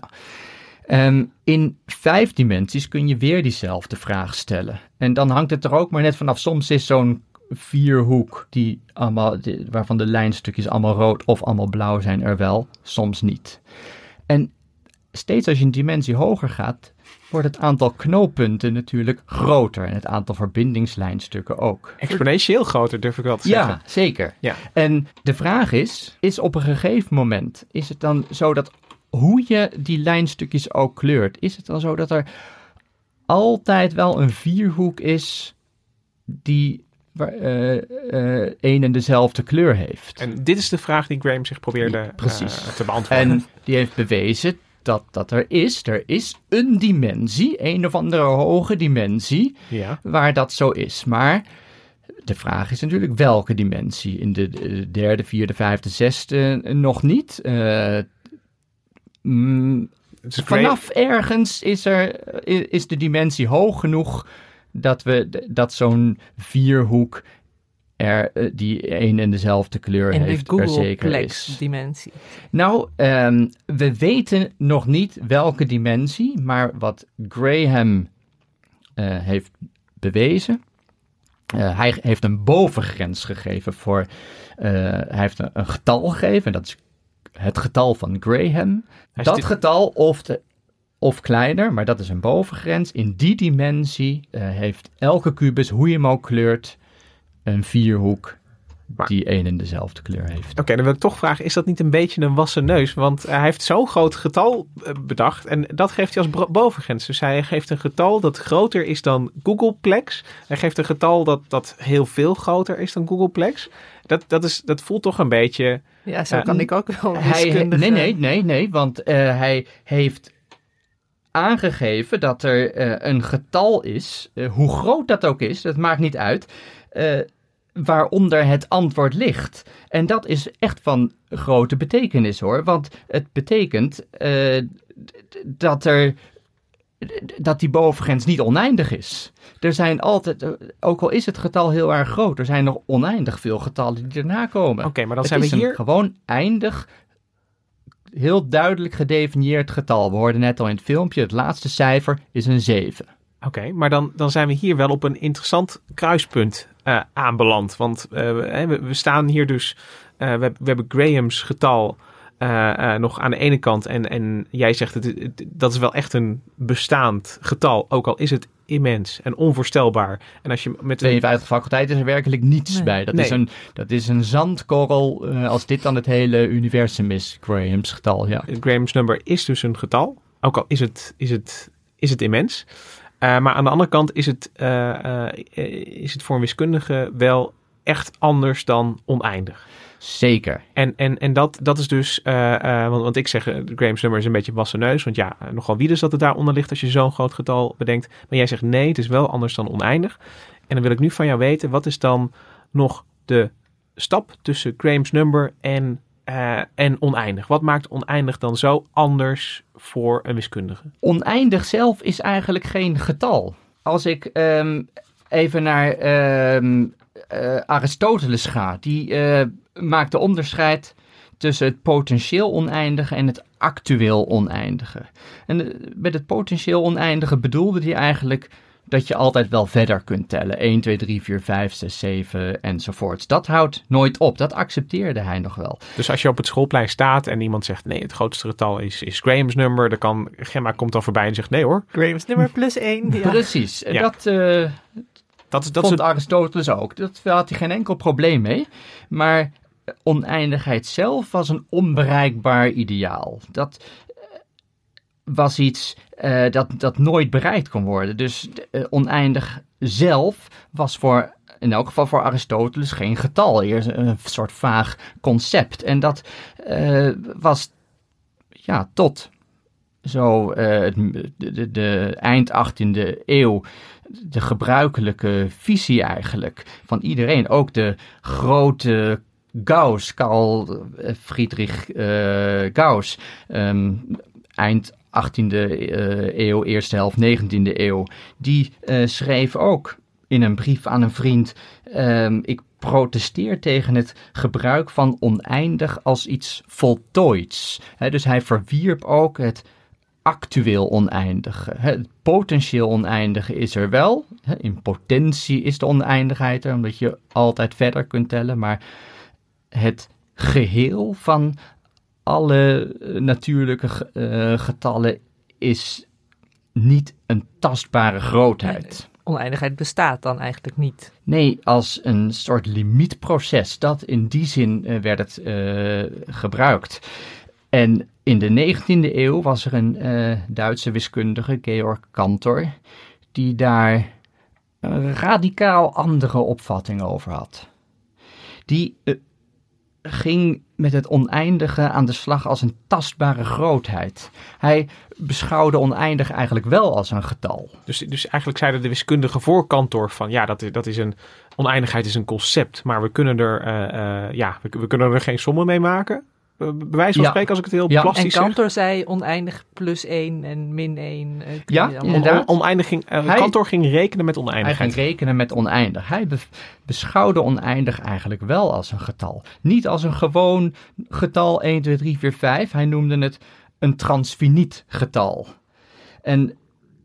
Nou, in 5 dimensies kun je weer diezelfde vraag stellen. En dan hangt het er ook maar net vanaf. Soms is zo'n vierhoek waarvan de lijnstukjes allemaal rood of allemaal blauw zijn er wel, soms niet. En steeds als je een dimensie hoger gaat, wordt het aantal knooppunten natuurlijk groter. En het aantal verbindingslijnstukken ook. Exponentieel groter, durf ik wel te zeggen. Ja, zeker. Ja. En de vraag is op een gegeven moment, is het dan zo dat hoe je die lijnstukjes ook kleurt, is het dan zo dat er altijd wel een vierhoek is die één en dezelfde kleur heeft? En dit is de vraag die Graham zich probeerde te beantwoorden. En die heeft bewezen dat er is een dimensie, een of andere hoge dimensie, waar dat zo is. Maar de vraag is natuurlijk welke dimensie. In de 3e, 4e, 5e, 6e nog niet. Vanaf ergens is de dimensie hoog genoeg dat zo'n vierhoek die één en dezelfde kleur heeft, er zeker is. Dimensie. Nou, we weten nog niet welke dimensie, maar wat Graham heeft bewezen, hij heeft een bovengrens gegeven hij heeft een getal gegeven, en dat is het getal van Graham. Dat getal of kleiner, maar dat is een bovengrens. In die dimensie heeft elke kubus, hoe je hem ook kleurt, een vierhoek die één en dezelfde kleur heeft. Oké, dan wil ik toch vragen, is dat niet een beetje een wassen neus? Want hij heeft zo'n groot getal bedacht en dat geeft hij als bovengrens. Dus hij geeft een getal dat groter is dan Googleplex. Hij geeft een getal dat heel veel groter is dan Googleplex. Dat voelt toch een beetje... Ja, zo kan ik ook wel wiskundig... Nee, want hij heeft aangegeven dat er een getal is, hoe groot dat ook is, dat maakt niet uit, waaronder het antwoord ligt. En dat is echt van grote betekenis hoor, want het betekent dat die bovengrens niet oneindig is. Er zijn altijd, ook al is het getal heel erg groot, er zijn nog oneindig veel getallen die erna komen. Oké, maar dan zijn we hier... Het is een gewoon eindig, heel duidelijk gedefinieerd getal. We hoorden net al in het filmpje, het laatste cijfer is een 7. Oké, maar dan zijn we hier wel op een interessant kruispunt aanbeland. Want we staan hier dus, we hebben Graham's getal nog aan de ene kant. En jij zegt, dat is wel echt een bestaand getal. Ook al is het immens en onvoorstelbaar. En als je met 52 faculteiten is er werkelijk niets bij. Dat is een zandkorrel als dit dan het hele universum is. Graham's getal, ja. Graham's number is dus een getal. Ook al is het immens. Maar aan de andere kant is het voor een wiskundige wel echt anders dan oneindig. Zeker. En dat is dus, want ik zeg, Graham's number is een beetje wassen neus. Want ja, nogal wie dus dat het daaronder ligt als je zo'n groot getal bedenkt. Maar jij zegt nee, het is wel anders dan oneindig. En dan wil ik nu van jou weten, wat is dan nog de stap tussen Graham's number en oneindig? Wat maakt oneindig dan zo anders voor een wiskundige? Oneindig zelf is eigenlijk geen getal. Als ik even naar Aristoteles ga, die maakt de onderscheid tussen het potentieel oneindige en het actueel oneindige. En met het potentieel oneindige bedoelde hij eigenlijk dat je altijd wel verder kunt tellen. 1, 2, 3, 4, 5, 6, 7 enzovoorts. Dat houdt nooit op. Dat accepteerde hij nog wel. Dus als je op het schoolplein staat en iemand zegt nee, het grootste getal is Graham's number, dan kan Gemma komt dan voorbij en zegt nee hoor. Graham's number plus 1. Ja. Precies. Ja. Dat vond Aristoteles ook. Daar had hij geen enkel probleem mee. Maar oneindigheid zelf was een onbereikbaar ideaal. Dat was iets dat nooit bereikt kon worden. Dus oneindig zelf was in elk geval voor Aristoteles geen getal. Eerst een soort vaag concept. En dat was tot zo de eind 18e eeuw de gebruikelijke visie eigenlijk van iedereen. Ook de grote Gauss, Carl Friedrich Gauss, eind 18e eeuw, eerste helft 19e eeuw, die schreef ook in een brief aan een vriend, ik protesteer tegen het gebruik van oneindig als iets voltooids. Dus hij verwierp ook het actueel oneindige. Het potentieel oneindige is er wel. In potentie is de oneindigheid er, omdat je altijd verder kunt tellen. Maar het geheel van alle natuurlijke getallen is niet een tastbare grootheid. Oneindigheid bestaat dan eigenlijk niet. Nee, als een soort limietproces. Dat in die zin werd het gebruikt. En in de 19e eeuw was er een Duitse wiskundige, Georg Cantor, die daar een radicaal andere opvatting over had. Die ging met het oneindige aan de slag als een tastbare grootheid. Hij beschouwde oneindig eigenlijk wel als een getal. Dus eigenlijk zeiden de wiskundigen voor Cantor van ja, dat is een oneindigheid is een concept, maar we kunnen we kunnen er geen sommen mee maken. Bij wijze van spreken, als ik het heel plastisch zeg. En Cantor zei oneindig plus 1 en min 1. Cantor ging rekenen met oneindigheid. Hij ging rekenen met oneindig. Hij beschouwde oneindig eigenlijk wel als een getal. Niet als een gewoon getal 1, 2, 3, 4, 5. Hij noemde het een transfiniet getal. En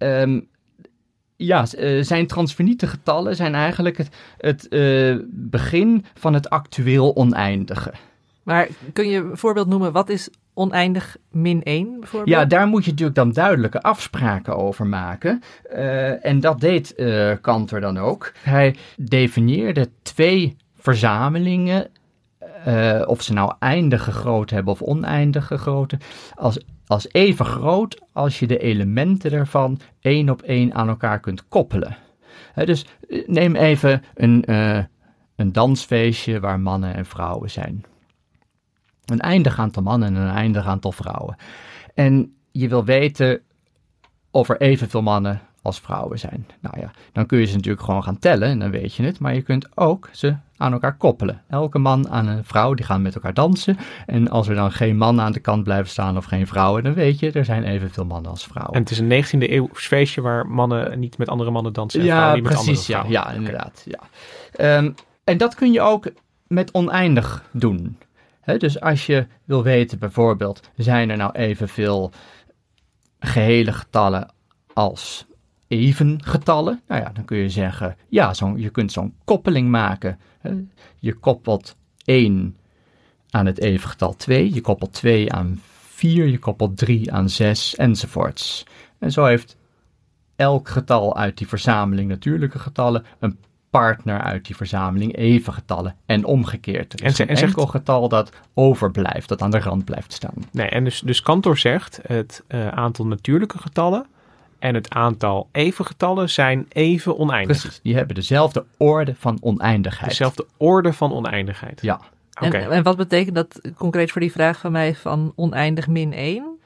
zijn transfiniete getallen zijn eigenlijk het begin van het actueel oneindige. Maar kun je een voorbeeld noemen, wat is oneindig min 1 bijvoorbeeld? Ja, daar moet je natuurlijk dan duidelijke afspraken over maken. En dat deed Cantor dan ook. Hij definieerde 2 verzamelingen, of ze nou eindige grootte hebben of oneindige grootte, als even groot als je de elementen ervan 1 op 1 aan elkaar kunt koppelen. Dus neem even een dansfeestje waar mannen en vrouwen zijn. Een eindig aantal mannen en een eindig aantal vrouwen. En je wil weten of er evenveel mannen als vrouwen zijn. Nou ja, dan kun je ze natuurlijk gewoon gaan tellen en dan weet je het. Maar je kunt ook ze aan elkaar koppelen. Elke man aan een vrouw, die gaan met elkaar dansen. En als er dan geen mannen aan de kant blijven staan of geen vrouwen, dan weet je, er zijn evenveel mannen als vrouwen. En het is een 19e eeuws feestje waar mannen niet met andere mannen dansen en vrouwen niet met andere vrouwen. Ja, inderdaad. Ja. En dat kun je ook met oneindig doen. Dus als je wil weten bijvoorbeeld, zijn er nou evenveel gehele getallen als even getallen? Nou ja, dan kun je zeggen, ja, je kunt zo'n koppeling maken. Je koppelt 1 aan het even getal 2, je koppelt 2 aan 4, je koppelt 3 aan 6 enzovoorts. En zo heeft elk getal uit die verzameling natuurlijke getallen een partner uit die verzameling even getallen en omgekeerd. Er is een enkel getal dat overblijft, dat aan de rand blijft staan. Nee, en dus Cantor zegt het aantal natuurlijke getallen en het aantal even getallen zijn even oneindig. Precies, die hebben dezelfde orde van oneindigheid. Dezelfde orde van oneindigheid. Ja. Okay. En wat betekent dat concreet voor die vraag van mij van oneindig min 1?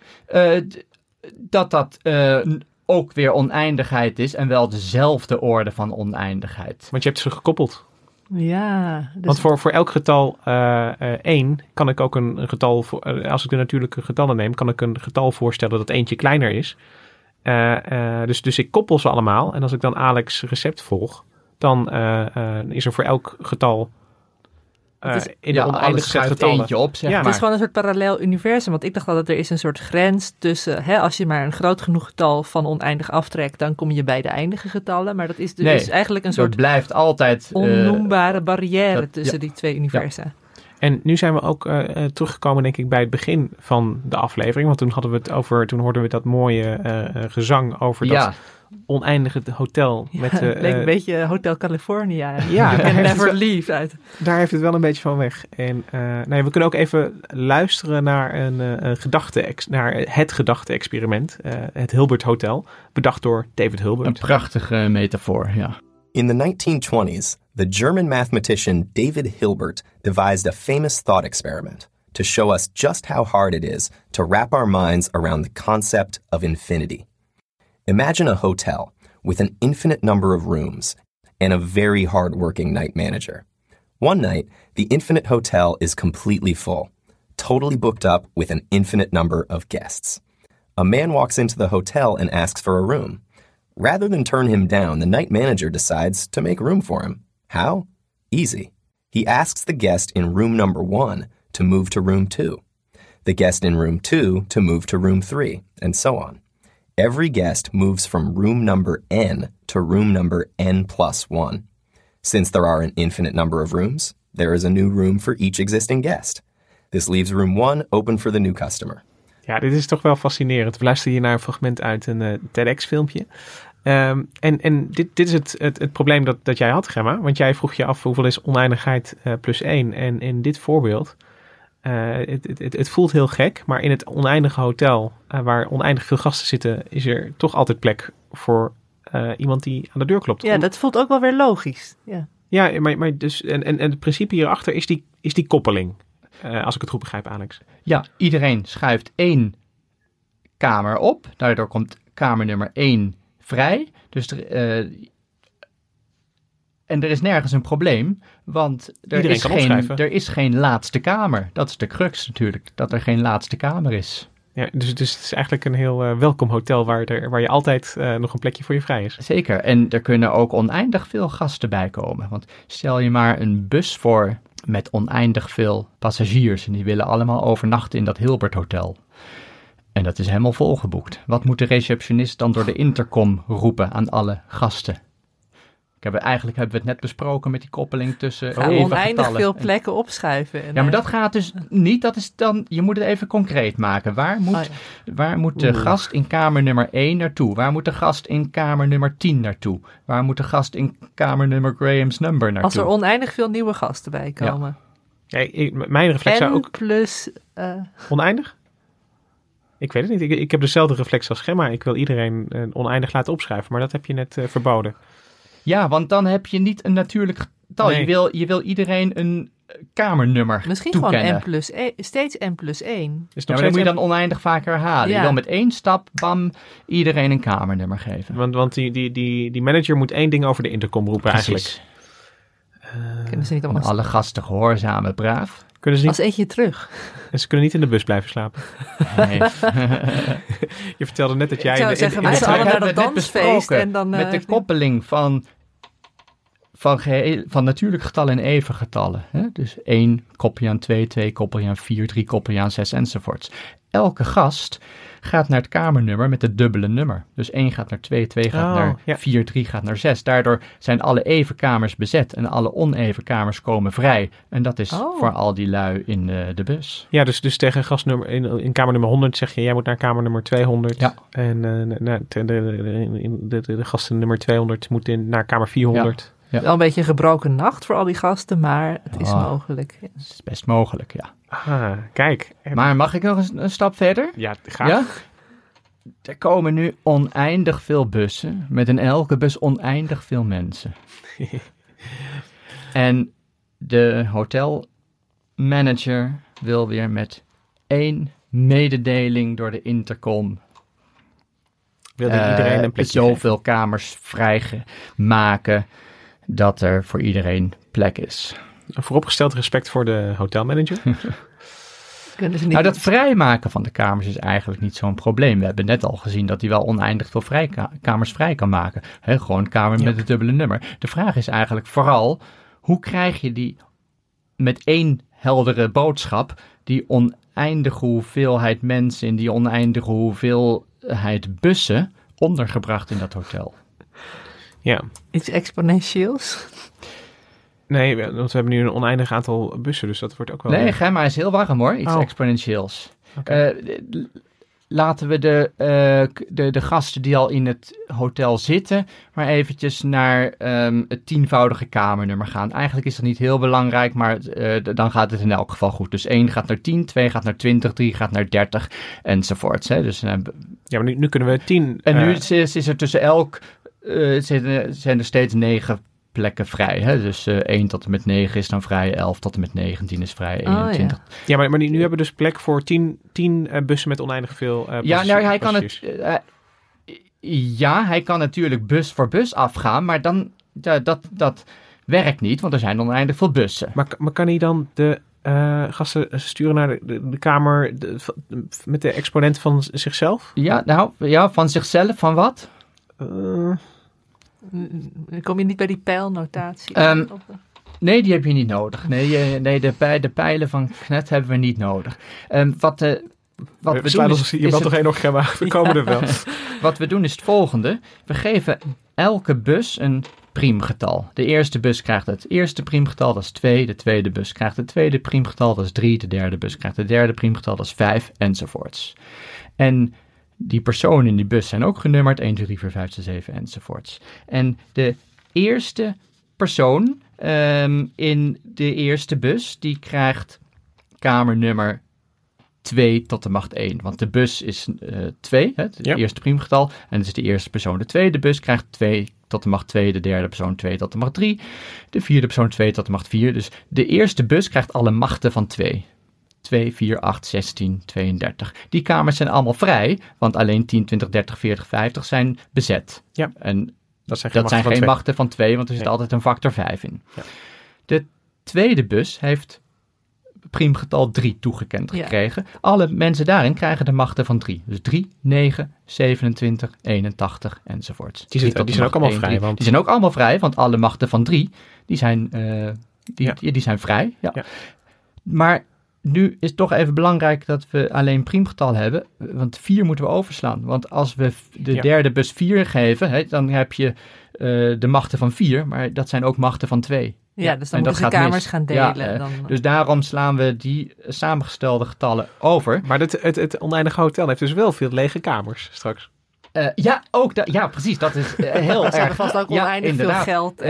Dat ook weer oneindigheid is en wel dezelfde orde van oneindigheid. Want je hebt ze gekoppeld. Ja. Dus want voor elk getal 1 kan ik ook een getal, als ik de natuurlijke getallen neem, kan ik een getal voorstellen dat eentje kleiner is. Dus ik koppel ze allemaal. En als ik dan Alex' recept volg, dan is er voor elk getal in de oneindige set getallen eentje op, zeg maar. Het is gewoon een soort parallel universum. Want ik dacht altijd, er is een soort grens tussen, als je maar een groot genoeg getal van oneindig aftrekt, dan kom je bij de eindige getallen. Maar dat is dus eigenlijk een soort blijft altijd onnoembare barrière tussen die twee universa. Ja. En nu zijn we ook teruggekomen, denk ik, bij het begin van de aflevering. Want toen hoorden we dat mooie gezang over dat oneindige hotel. Ja, met, het leek een beetje Hotel California. Ja, You can never leave uit. Daar heeft het wel een beetje van weg. En we kunnen ook even luisteren naar naar het gedachte-experiment. Het Hilbert Hotel, bedacht door David Hilbert. Een prachtige metafoor, ja. In the 1920s, the German mathematician David Hilbert devised a famous thought experiment to show us just how hard it is to wrap our minds around the concept of infinity. Imagine a hotel with an infinite number of rooms and a very hard-working night manager. One night, the infinite hotel is completely full, totally booked up with an infinite number of guests. A man walks into the hotel and asks for a room. Rather than turn him down, the night manager decides to make room for him. How? Easy. He asks the guest in room number 1 to move to room 2, the guest in room 2 to move to room 3, and so on. Every guest moves from room number n to room number n plus 1. Since there are an infinite number of rooms, there is a new room for each existing guest. This leaves room 1 open for the new customer. Ja, dit is toch wel fascinerend. We luisteren hier naar een fragment uit een TEDx-filmpje. En dit is het probleem dat jij had, Gemma. Want jij vroeg je af hoeveel is oneindigheid plus 1. En in dit voorbeeld, het voelt heel gek. Maar in het oneindige hotel, waar oneindig veel gasten zitten, is er toch altijd plek voor iemand die aan de deur klopt. Ja, dat voelt ook wel weer logisch. Ja, maar dus, en het principe hierachter is die koppeling. Als ik het goed begrijp, Alex. Ja, iedereen schuift 1 kamer op. Daardoor komt kamer nummer 1 vrij. Dus en er is nergens een probleem, want er is geen laatste kamer. Dat is de crux natuurlijk, dat er geen laatste kamer is. Ja, dus het is eigenlijk een heel welkom hotel waar je altijd nog een plekje voor je vrij is. Zeker, en er kunnen ook oneindig veel gasten bij komen. Want stel je maar een bus voor met oneindig veel passagiers en die willen allemaal overnachten in dat Hilbert Hotel. En dat is helemaal volgeboekt. Wat moet de receptionist dan door de intercom roepen aan alle gasten? Eigenlijk hebben we het net besproken met die koppeling tussen Gaan even oneindig getallen. veel plekken opschuiven. Ja, maar dat gaat dus niet. Dat is dan, je moet het even concreet maken. Waar moet de gast in kamer nummer 1 naartoe? Waar moet de gast in kamer nummer 10 naartoe? Waar moet de gast in kamer nummer Graham's number naartoe? Als er oneindig veel nieuwe gasten bij komen. Ja, mijn reflex zou ook... plus... Oneindig? Ik weet het niet. Ik heb dezelfde reflex als Gemma. Ik wil iedereen oneindig laten opschuiven. Maar dat heb je net verboden. Ja, want dan heb je niet een natuurlijk getal. Nee. Je wil iedereen een kamernummer misschien toekennen. Gewoon steeds n+1. Dus maar dan moet je dan oneindig vaak herhalen. Ja. Je wil met 1 stap, bam, iedereen een kamernummer geven. Want die manager moet 1 ding over de intercom roepen. Precies. Eigenlijk. Kunnen ze niet allemaal... Alle gasten gehoorzamen, braaf. Kunnen ze niet... Als eentje terug. En ze kunnen niet in de bus blijven slapen. Nee. Je vertelde net dat jij... Ik zou zeggen, met z'n allen naar dat dansfeest. En dan, met de koppeling van natuurlijke getallen en even getallen. Hè? Dus 1 koppel je aan 2, 2 koppel je aan 4, 3 koppel je aan 6 enzovoorts. Elke gast gaat naar het kamernummer met het dubbele nummer. Dus 1 gaat naar 2, 2 gaat naar 4, 3 gaat naar 6. Daardoor zijn alle even kamers bezet en alle oneven kamers komen vrij. En dat is voor al die lui in de bus. Ja, dus tegen gastnummer in kamernummer 100 zeg je, jij moet naar kamernummer 200. Ja. En de gasten nummer 200 moet naar kamer 400. Ja. Ja. Wel een beetje een gebroken nacht voor al die gasten, maar het is mogelijk. Ja. Het is best mogelijk, ja. Ah, kijk. Maar mag ik nog een stap verder? Ja, graag. Ja? Er komen nu oneindig veel bussen, met in elke bus oneindig veel mensen. En de hotelmanager wil weer met 1 mededeling door de intercom iedereen een plekje zoveel kamers vrijmaken dat er voor iedereen plek is. Vooropgesteld respect voor de hotelmanager. Nou, dat vrijmaken van de kamers is eigenlijk niet zo'n probleem. We hebben net al gezien dat hij wel oneindig veel kamers vrij kan maken. Gewoon kamer met het dubbele nummer. De vraag is eigenlijk vooral, hoe krijg je die met 1 heldere boodschap, die oneindige hoeveelheid mensen in die oneindige hoeveelheid bussen ondergebracht in dat hotel? Ja. Iets exponentieels? Nee, want we hebben nu een oneindig aantal bussen, dus dat wordt ook wel... Nee, Gemma is heel warm hoor, iets exponentieels. Okay. Laten we de gasten die al in het hotel zitten, maar eventjes naar het 10-voudige kamernummer gaan. Eigenlijk is dat niet heel belangrijk, maar dan gaat het in elk geval goed. Dus 1 gaat naar 10, 2 gaat naar 20, 3 gaat naar 30 enzovoorts. Hè. Dus, ja, maar nu kunnen we 10... En nu is er tussen elk... zijn er steeds 9 plekken vrij. Hè? Dus 1 tot en met 9 is dan vrij, 11 tot en met 19 is vrij, 21. Ja, maar nu hebben we dus plek voor 10 bussen met oneindig veel ja, nou, hij kan het... hij kan natuurlijk bus voor bus afgaan, maar dan dat werkt niet, want er zijn oneindig veel bussen. Maar kan hij dan de gasten sturen naar de kamer met de exponent van zichzelf? Ja, van zichzelf, van wat? Kom je niet bij die pijlnotatie? Nee, die heb je niet nodig. Nee, de pijlen van Knet hebben we niet nodig. Wat we doen is... Je bent toch één nog, Gemma? We komen er wel. Wat we doen is het volgende. We geven elke bus een priemgetal. De eerste bus krijgt het eerste priemgetal, dat is 2. De tweede bus krijgt het tweede priemgetal, dat is 3. De derde bus krijgt het derde priemgetal, dat is 5, enzovoorts. En die personen in die bus zijn ook genummerd, 1, 2, 3, 4, 5, 6, 7, enzovoorts. En de eerste persoon in de eerste bus, die krijgt kamernummer 2 tot de macht 1. Want de bus is 2, het eerste priemgetal, en dat is de eerste persoon. De tweede bus krijgt 2 tot de macht 2, de derde persoon 2 tot de macht 3, de vierde persoon 2 tot de macht 4. Dus de eerste bus krijgt alle machten van 2. 2, 4, 8, 16, 32. Die kamers zijn allemaal vrij, want alleen 10, 20, 30, 40, 50 zijn bezet. Ja. En dat zijn geen machten van 2, want er zit altijd een factor 5 in. Ja. De tweede bus heeft priemgetal 3 toegekend gekregen. Alle mensen daarin krijgen de machten van 3. Dus 3, 9, 27, 81 enzovoort. Die zijn ook allemaal vrij. Die zijn ook allemaal vrij, want alle machten van 3, die zijn vrij. Ja. Ja. Maar nu is het toch even belangrijk dat we alleen priemgetal hebben, want 4 moeten we overslaan. Want als we de derde bus 4 geven, dan heb je de machten van 4, maar dat zijn ook machten van 2. Ja, dus dan moeten ze kamers gaan delen. Ja, dus daarom slaan we die samengestelde getallen over. Maar het oneindige hotel heeft dus wel veel lege kamers straks. Ja, precies. Dat is heel erg. Ze hebben vast ook oneindig veel geld.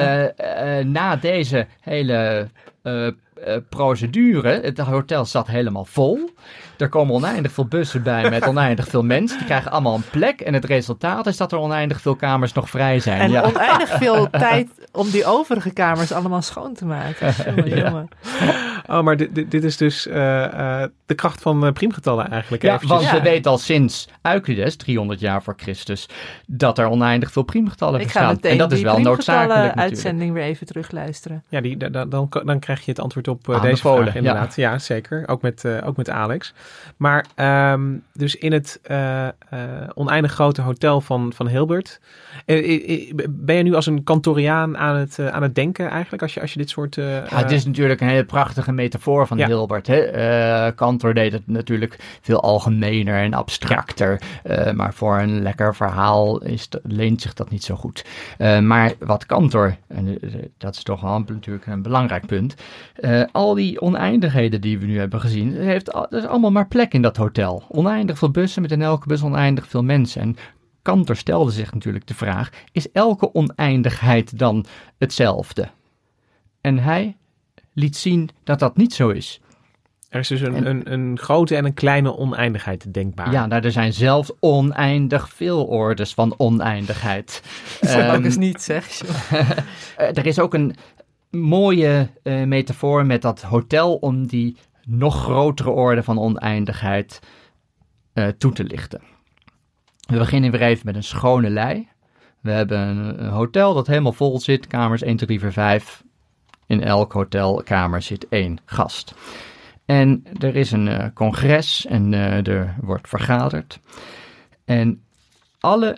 Na deze hele procedure, het hotel zat helemaal vol. Er komen oneindig veel bussen bij met oneindig veel mensen. Die krijgen allemaal een plek. En het resultaat is dat er oneindig veel kamers nog vrij zijn. En oneindig veel tijd om die overige kamers allemaal schoon te maken. Jongen. Oh, maar dit is dus de kracht van priemgetallen eigenlijk. Ja, want we weten al sinds Euclides, 300 jaar voor Christus, dat er oneindig veel priemgetallen bestaan. En dat is wel noodzakelijk natuurlijk. Uitzending weer even terugluisteren. Ja, dan krijg je het antwoord op deze vraag inderdaad. Ja, zeker. Ook met Alex. Maar dus in het oneindig grote hotel van Hilbert, ben je nu als een kantoriaan aan het denken eigenlijk als je dit soort... het is natuurlijk een hele prachtige metafoor van Hilbert. Cantor deed het natuurlijk veel algemener en abstracter. Maar voor een lekker verhaal leent zich dat niet zo goed. Maar wat Cantor, en dat is toch wel natuurlijk een belangrijk punt, al die oneindigheden die we nu hebben gezien, er is allemaal maar plek in dat hotel. Oneindig veel bussen met in elke bus oneindig veel mensen. En Cantor stelde zich natuurlijk de vraag, is elke oneindigheid dan hetzelfde? En hij liet zien dat dat niet zo is. Er is dus een grote en een kleine oneindigheid denkbaar. Ja, er zijn zelfs oneindig veel ordes van oneindigheid. Dat ook eens niet, zeg. Er is ook een mooie metafoor met dat hotel om die nog grotere orde van oneindigheid toe te lichten. We beginnen weer even met een schone lei. We hebben een hotel dat helemaal vol zit, kamers 1, 2, 3, 4, 5. In elk hotelkamer zit 1 gast. En er is een congres en er wordt vergaderd. En alle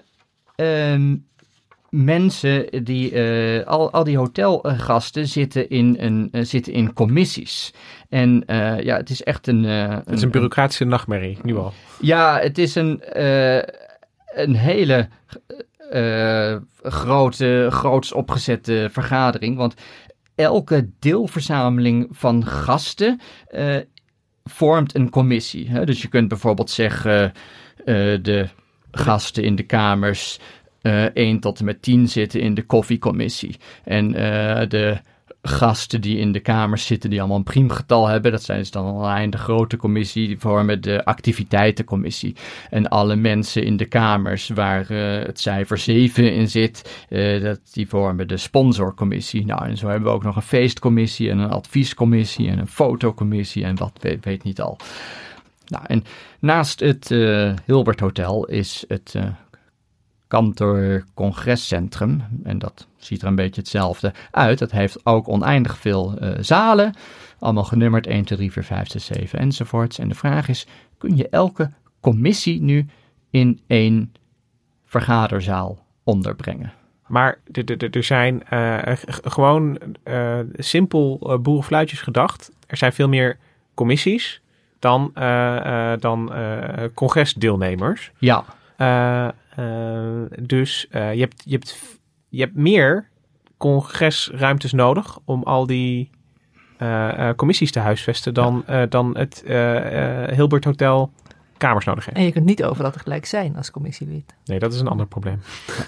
mensen, al die hotelgasten zitten in commissies. En het is echt het is een bureaucratische nachtmerrie, nu al. Ja, het is een hele groots opgezette vergadering, want elke deelverzameling van gasten vormt een commissie. Hè? Dus je kunt bijvoorbeeld zeggen, de gasten in de kamers 1 tot en met 10 zitten in de koffiecommissie. En de gasten die in de kamers zitten, die allemaal een priemgetal hebben, dat zijn dus dan alleen de grote commissie, die vormen de activiteitencommissie. En alle mensen in de kamers waar het cijfer 7 in zit, die vormen de sponsorcommissie. Nou, en zo hebben we ook nog een feestcommissie en een adviescommissie en een fotocommissie en wat weet niet al. Nou, en naast het Hilbert Hotel is het Cantor Congrescentrum, en dat ziet er een beetje hetzelfde uit. Dat heeft ook oneindig veel zalen, allemaal genummerd 1, 2, 3, 4, 5, 6, 7 enzovoorts. En de vraag is, kun je elke commissie nu in 1 vergaderzaal onderbrengen? Maar er zijn gewoon simpel boerenfluitjes gedacht. Er zijn veel meer commissies dan congresdeelnemers. Ja. Dus je hebt meer congresruimtes nodig om al die commissies te huisvesten dan het Hilbert Hotel kamers nodig heeft. En je kunt niet overal tegelijk zijn als commissielid. Nee, dat is een ander probleem.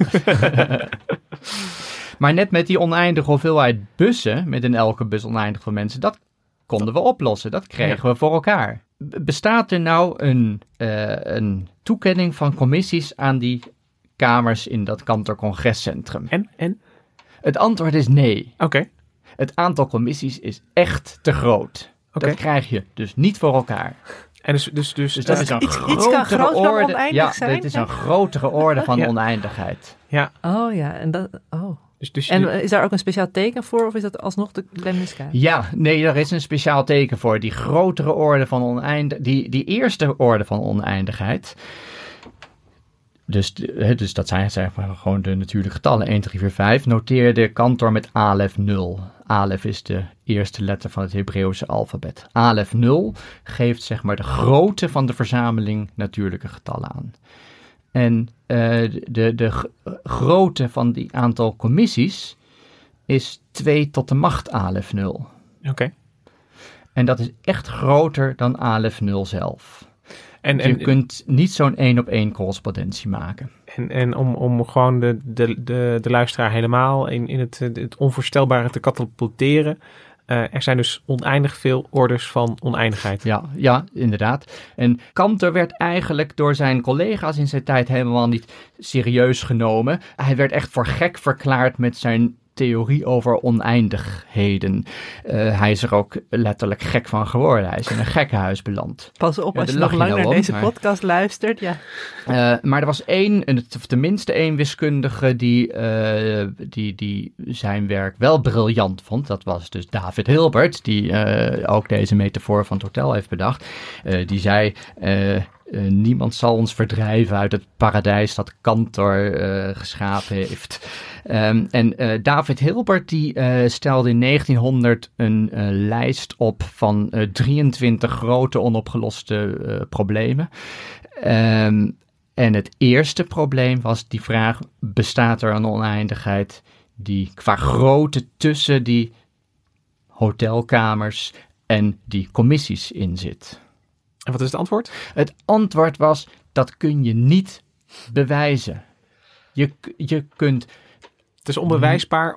Maar net met die oneindige hoeveelheid bussen, met in elke bus oneindig veel mensen, dat konden we oplossen. Dat kregen we voor elkaar. Bestaat er nou een toekenning van commissies aan die kamers in dat Cantor Congrescentrum? En? Het antwoord is nee. Oké. Het aantal commissies is echt te groot. Dat krijg je dus niet voor elkaar. En dus dat is een grotere orde. Ja, dit is een grotere orde van oneindigheid. Ja. Oh ja, en dat. Oh. En is daar ook een speciaal teken voor, of is dat alsnog de lemniscaat? Ja, nee, er is een speciaal teken voor. Die grotere orde van oneindigheid, die eerste orde van oneindigheid. Dus dat zijn gewoon de natuurlijke getallen, 1, 3, 4, 5. Noteerde Cantor met Alef 0. Alef is de eerste letter van het Hebreeuwse alfabet. Alef 0 geeft zeg maar de grootte van de verzameling natuurlijke getallen aan. En de grootte van die aantal commissies is 2 tot de macht Alef 0. Oké. En dat is echt groter dan Alef 0 zelf. En je kunt niet zo'n 1-op-1 correspondentie maken. En om gewoon de luisteraar helemaal in het onvoorstelbare te katapulteren. Er zijn dus oneindig veel orders van oneindigheid. Ja, inderdaad. En Cantor werd eigenlijk door zijn collega's in zijn tijd helemaal niet serieus genomen. Hij werd echt voor gek verklaard met zijn theorie over oneindigheden. Hij is er ook letterlijk gek van geworden. Hij is in een gekkenhuis beland. Pas op als je nog lang naar deze podcast luistert. Ja. Maar er was tenminste één wiskundige die zijn werk wel briljant vond. Dat was dus David Hilbert, die ook deze metafoor van het hotel heeft bedacht. Die zei... niemand zal ons verdrijven uit het paradijs dat Cantor geschapen heeft. David Hilbert die stelde in 1900 een lijst op van 23 grote onopgeloste problemen. En het eerste probleem was die vraag, bestaat er een oneindigheid die qua grootte tussen die hotelkamers en die commissies in zit? En wat is het antwoord? Het antwoord was, dat kun je niet bewijzen. Je kunt... Het is onbewijsbaar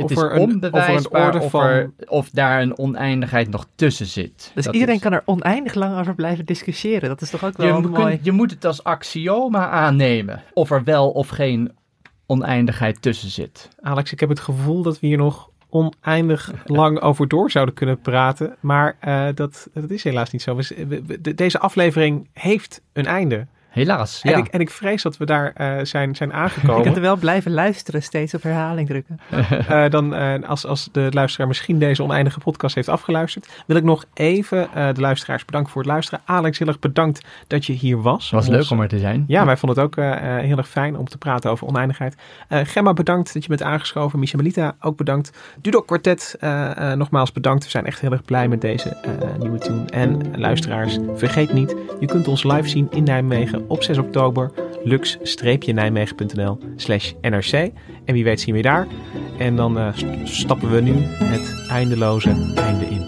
of daar een oneindigheid nog tussen zit. Dus iedereen kan er oneindig lang over blijven discussiëren. Dat is toch ook wel mooi. Je moet het als axioma aannemen. Of er wel of geen oneindigheid tussen zit. Alex, ik heb het gevoel dat we hier nog oneindig lang over door zouden kunnen praten. Maar dat is helaas niet zo. Deze aflevering heeft een einde. Helaas, ja. En ik vrees dat we daar zijn aangekomen. Je kunt er wel blijven luisteren, steeds op herhaling drukken. Als de luisteraar misschien deze oneindige podcast heeft afgeluisterd, wil ik nog even de luisteraars bedanken voor het luisteren. Alex, heel erg bedankt dat je hier was. Het was leuk om er te zijn. Ja, wij vonden het ook heel erg fijn om te praten over oneindigheid. Gemma, bedankt dat je bent aangeschoven. Misha Melita, ook bedankt. Dudok Quartet, nogmaals bedankt. We zijn echt heel erg blij met deze nieuwe tune. En luisteraars, vergeet niet, je kunt ons live zien in Nijmegen op 6 oktober, lux-nijmegen.nl/NRC. En wie weet zien we je daar. En dan stappen we nu het eindeloze einde in.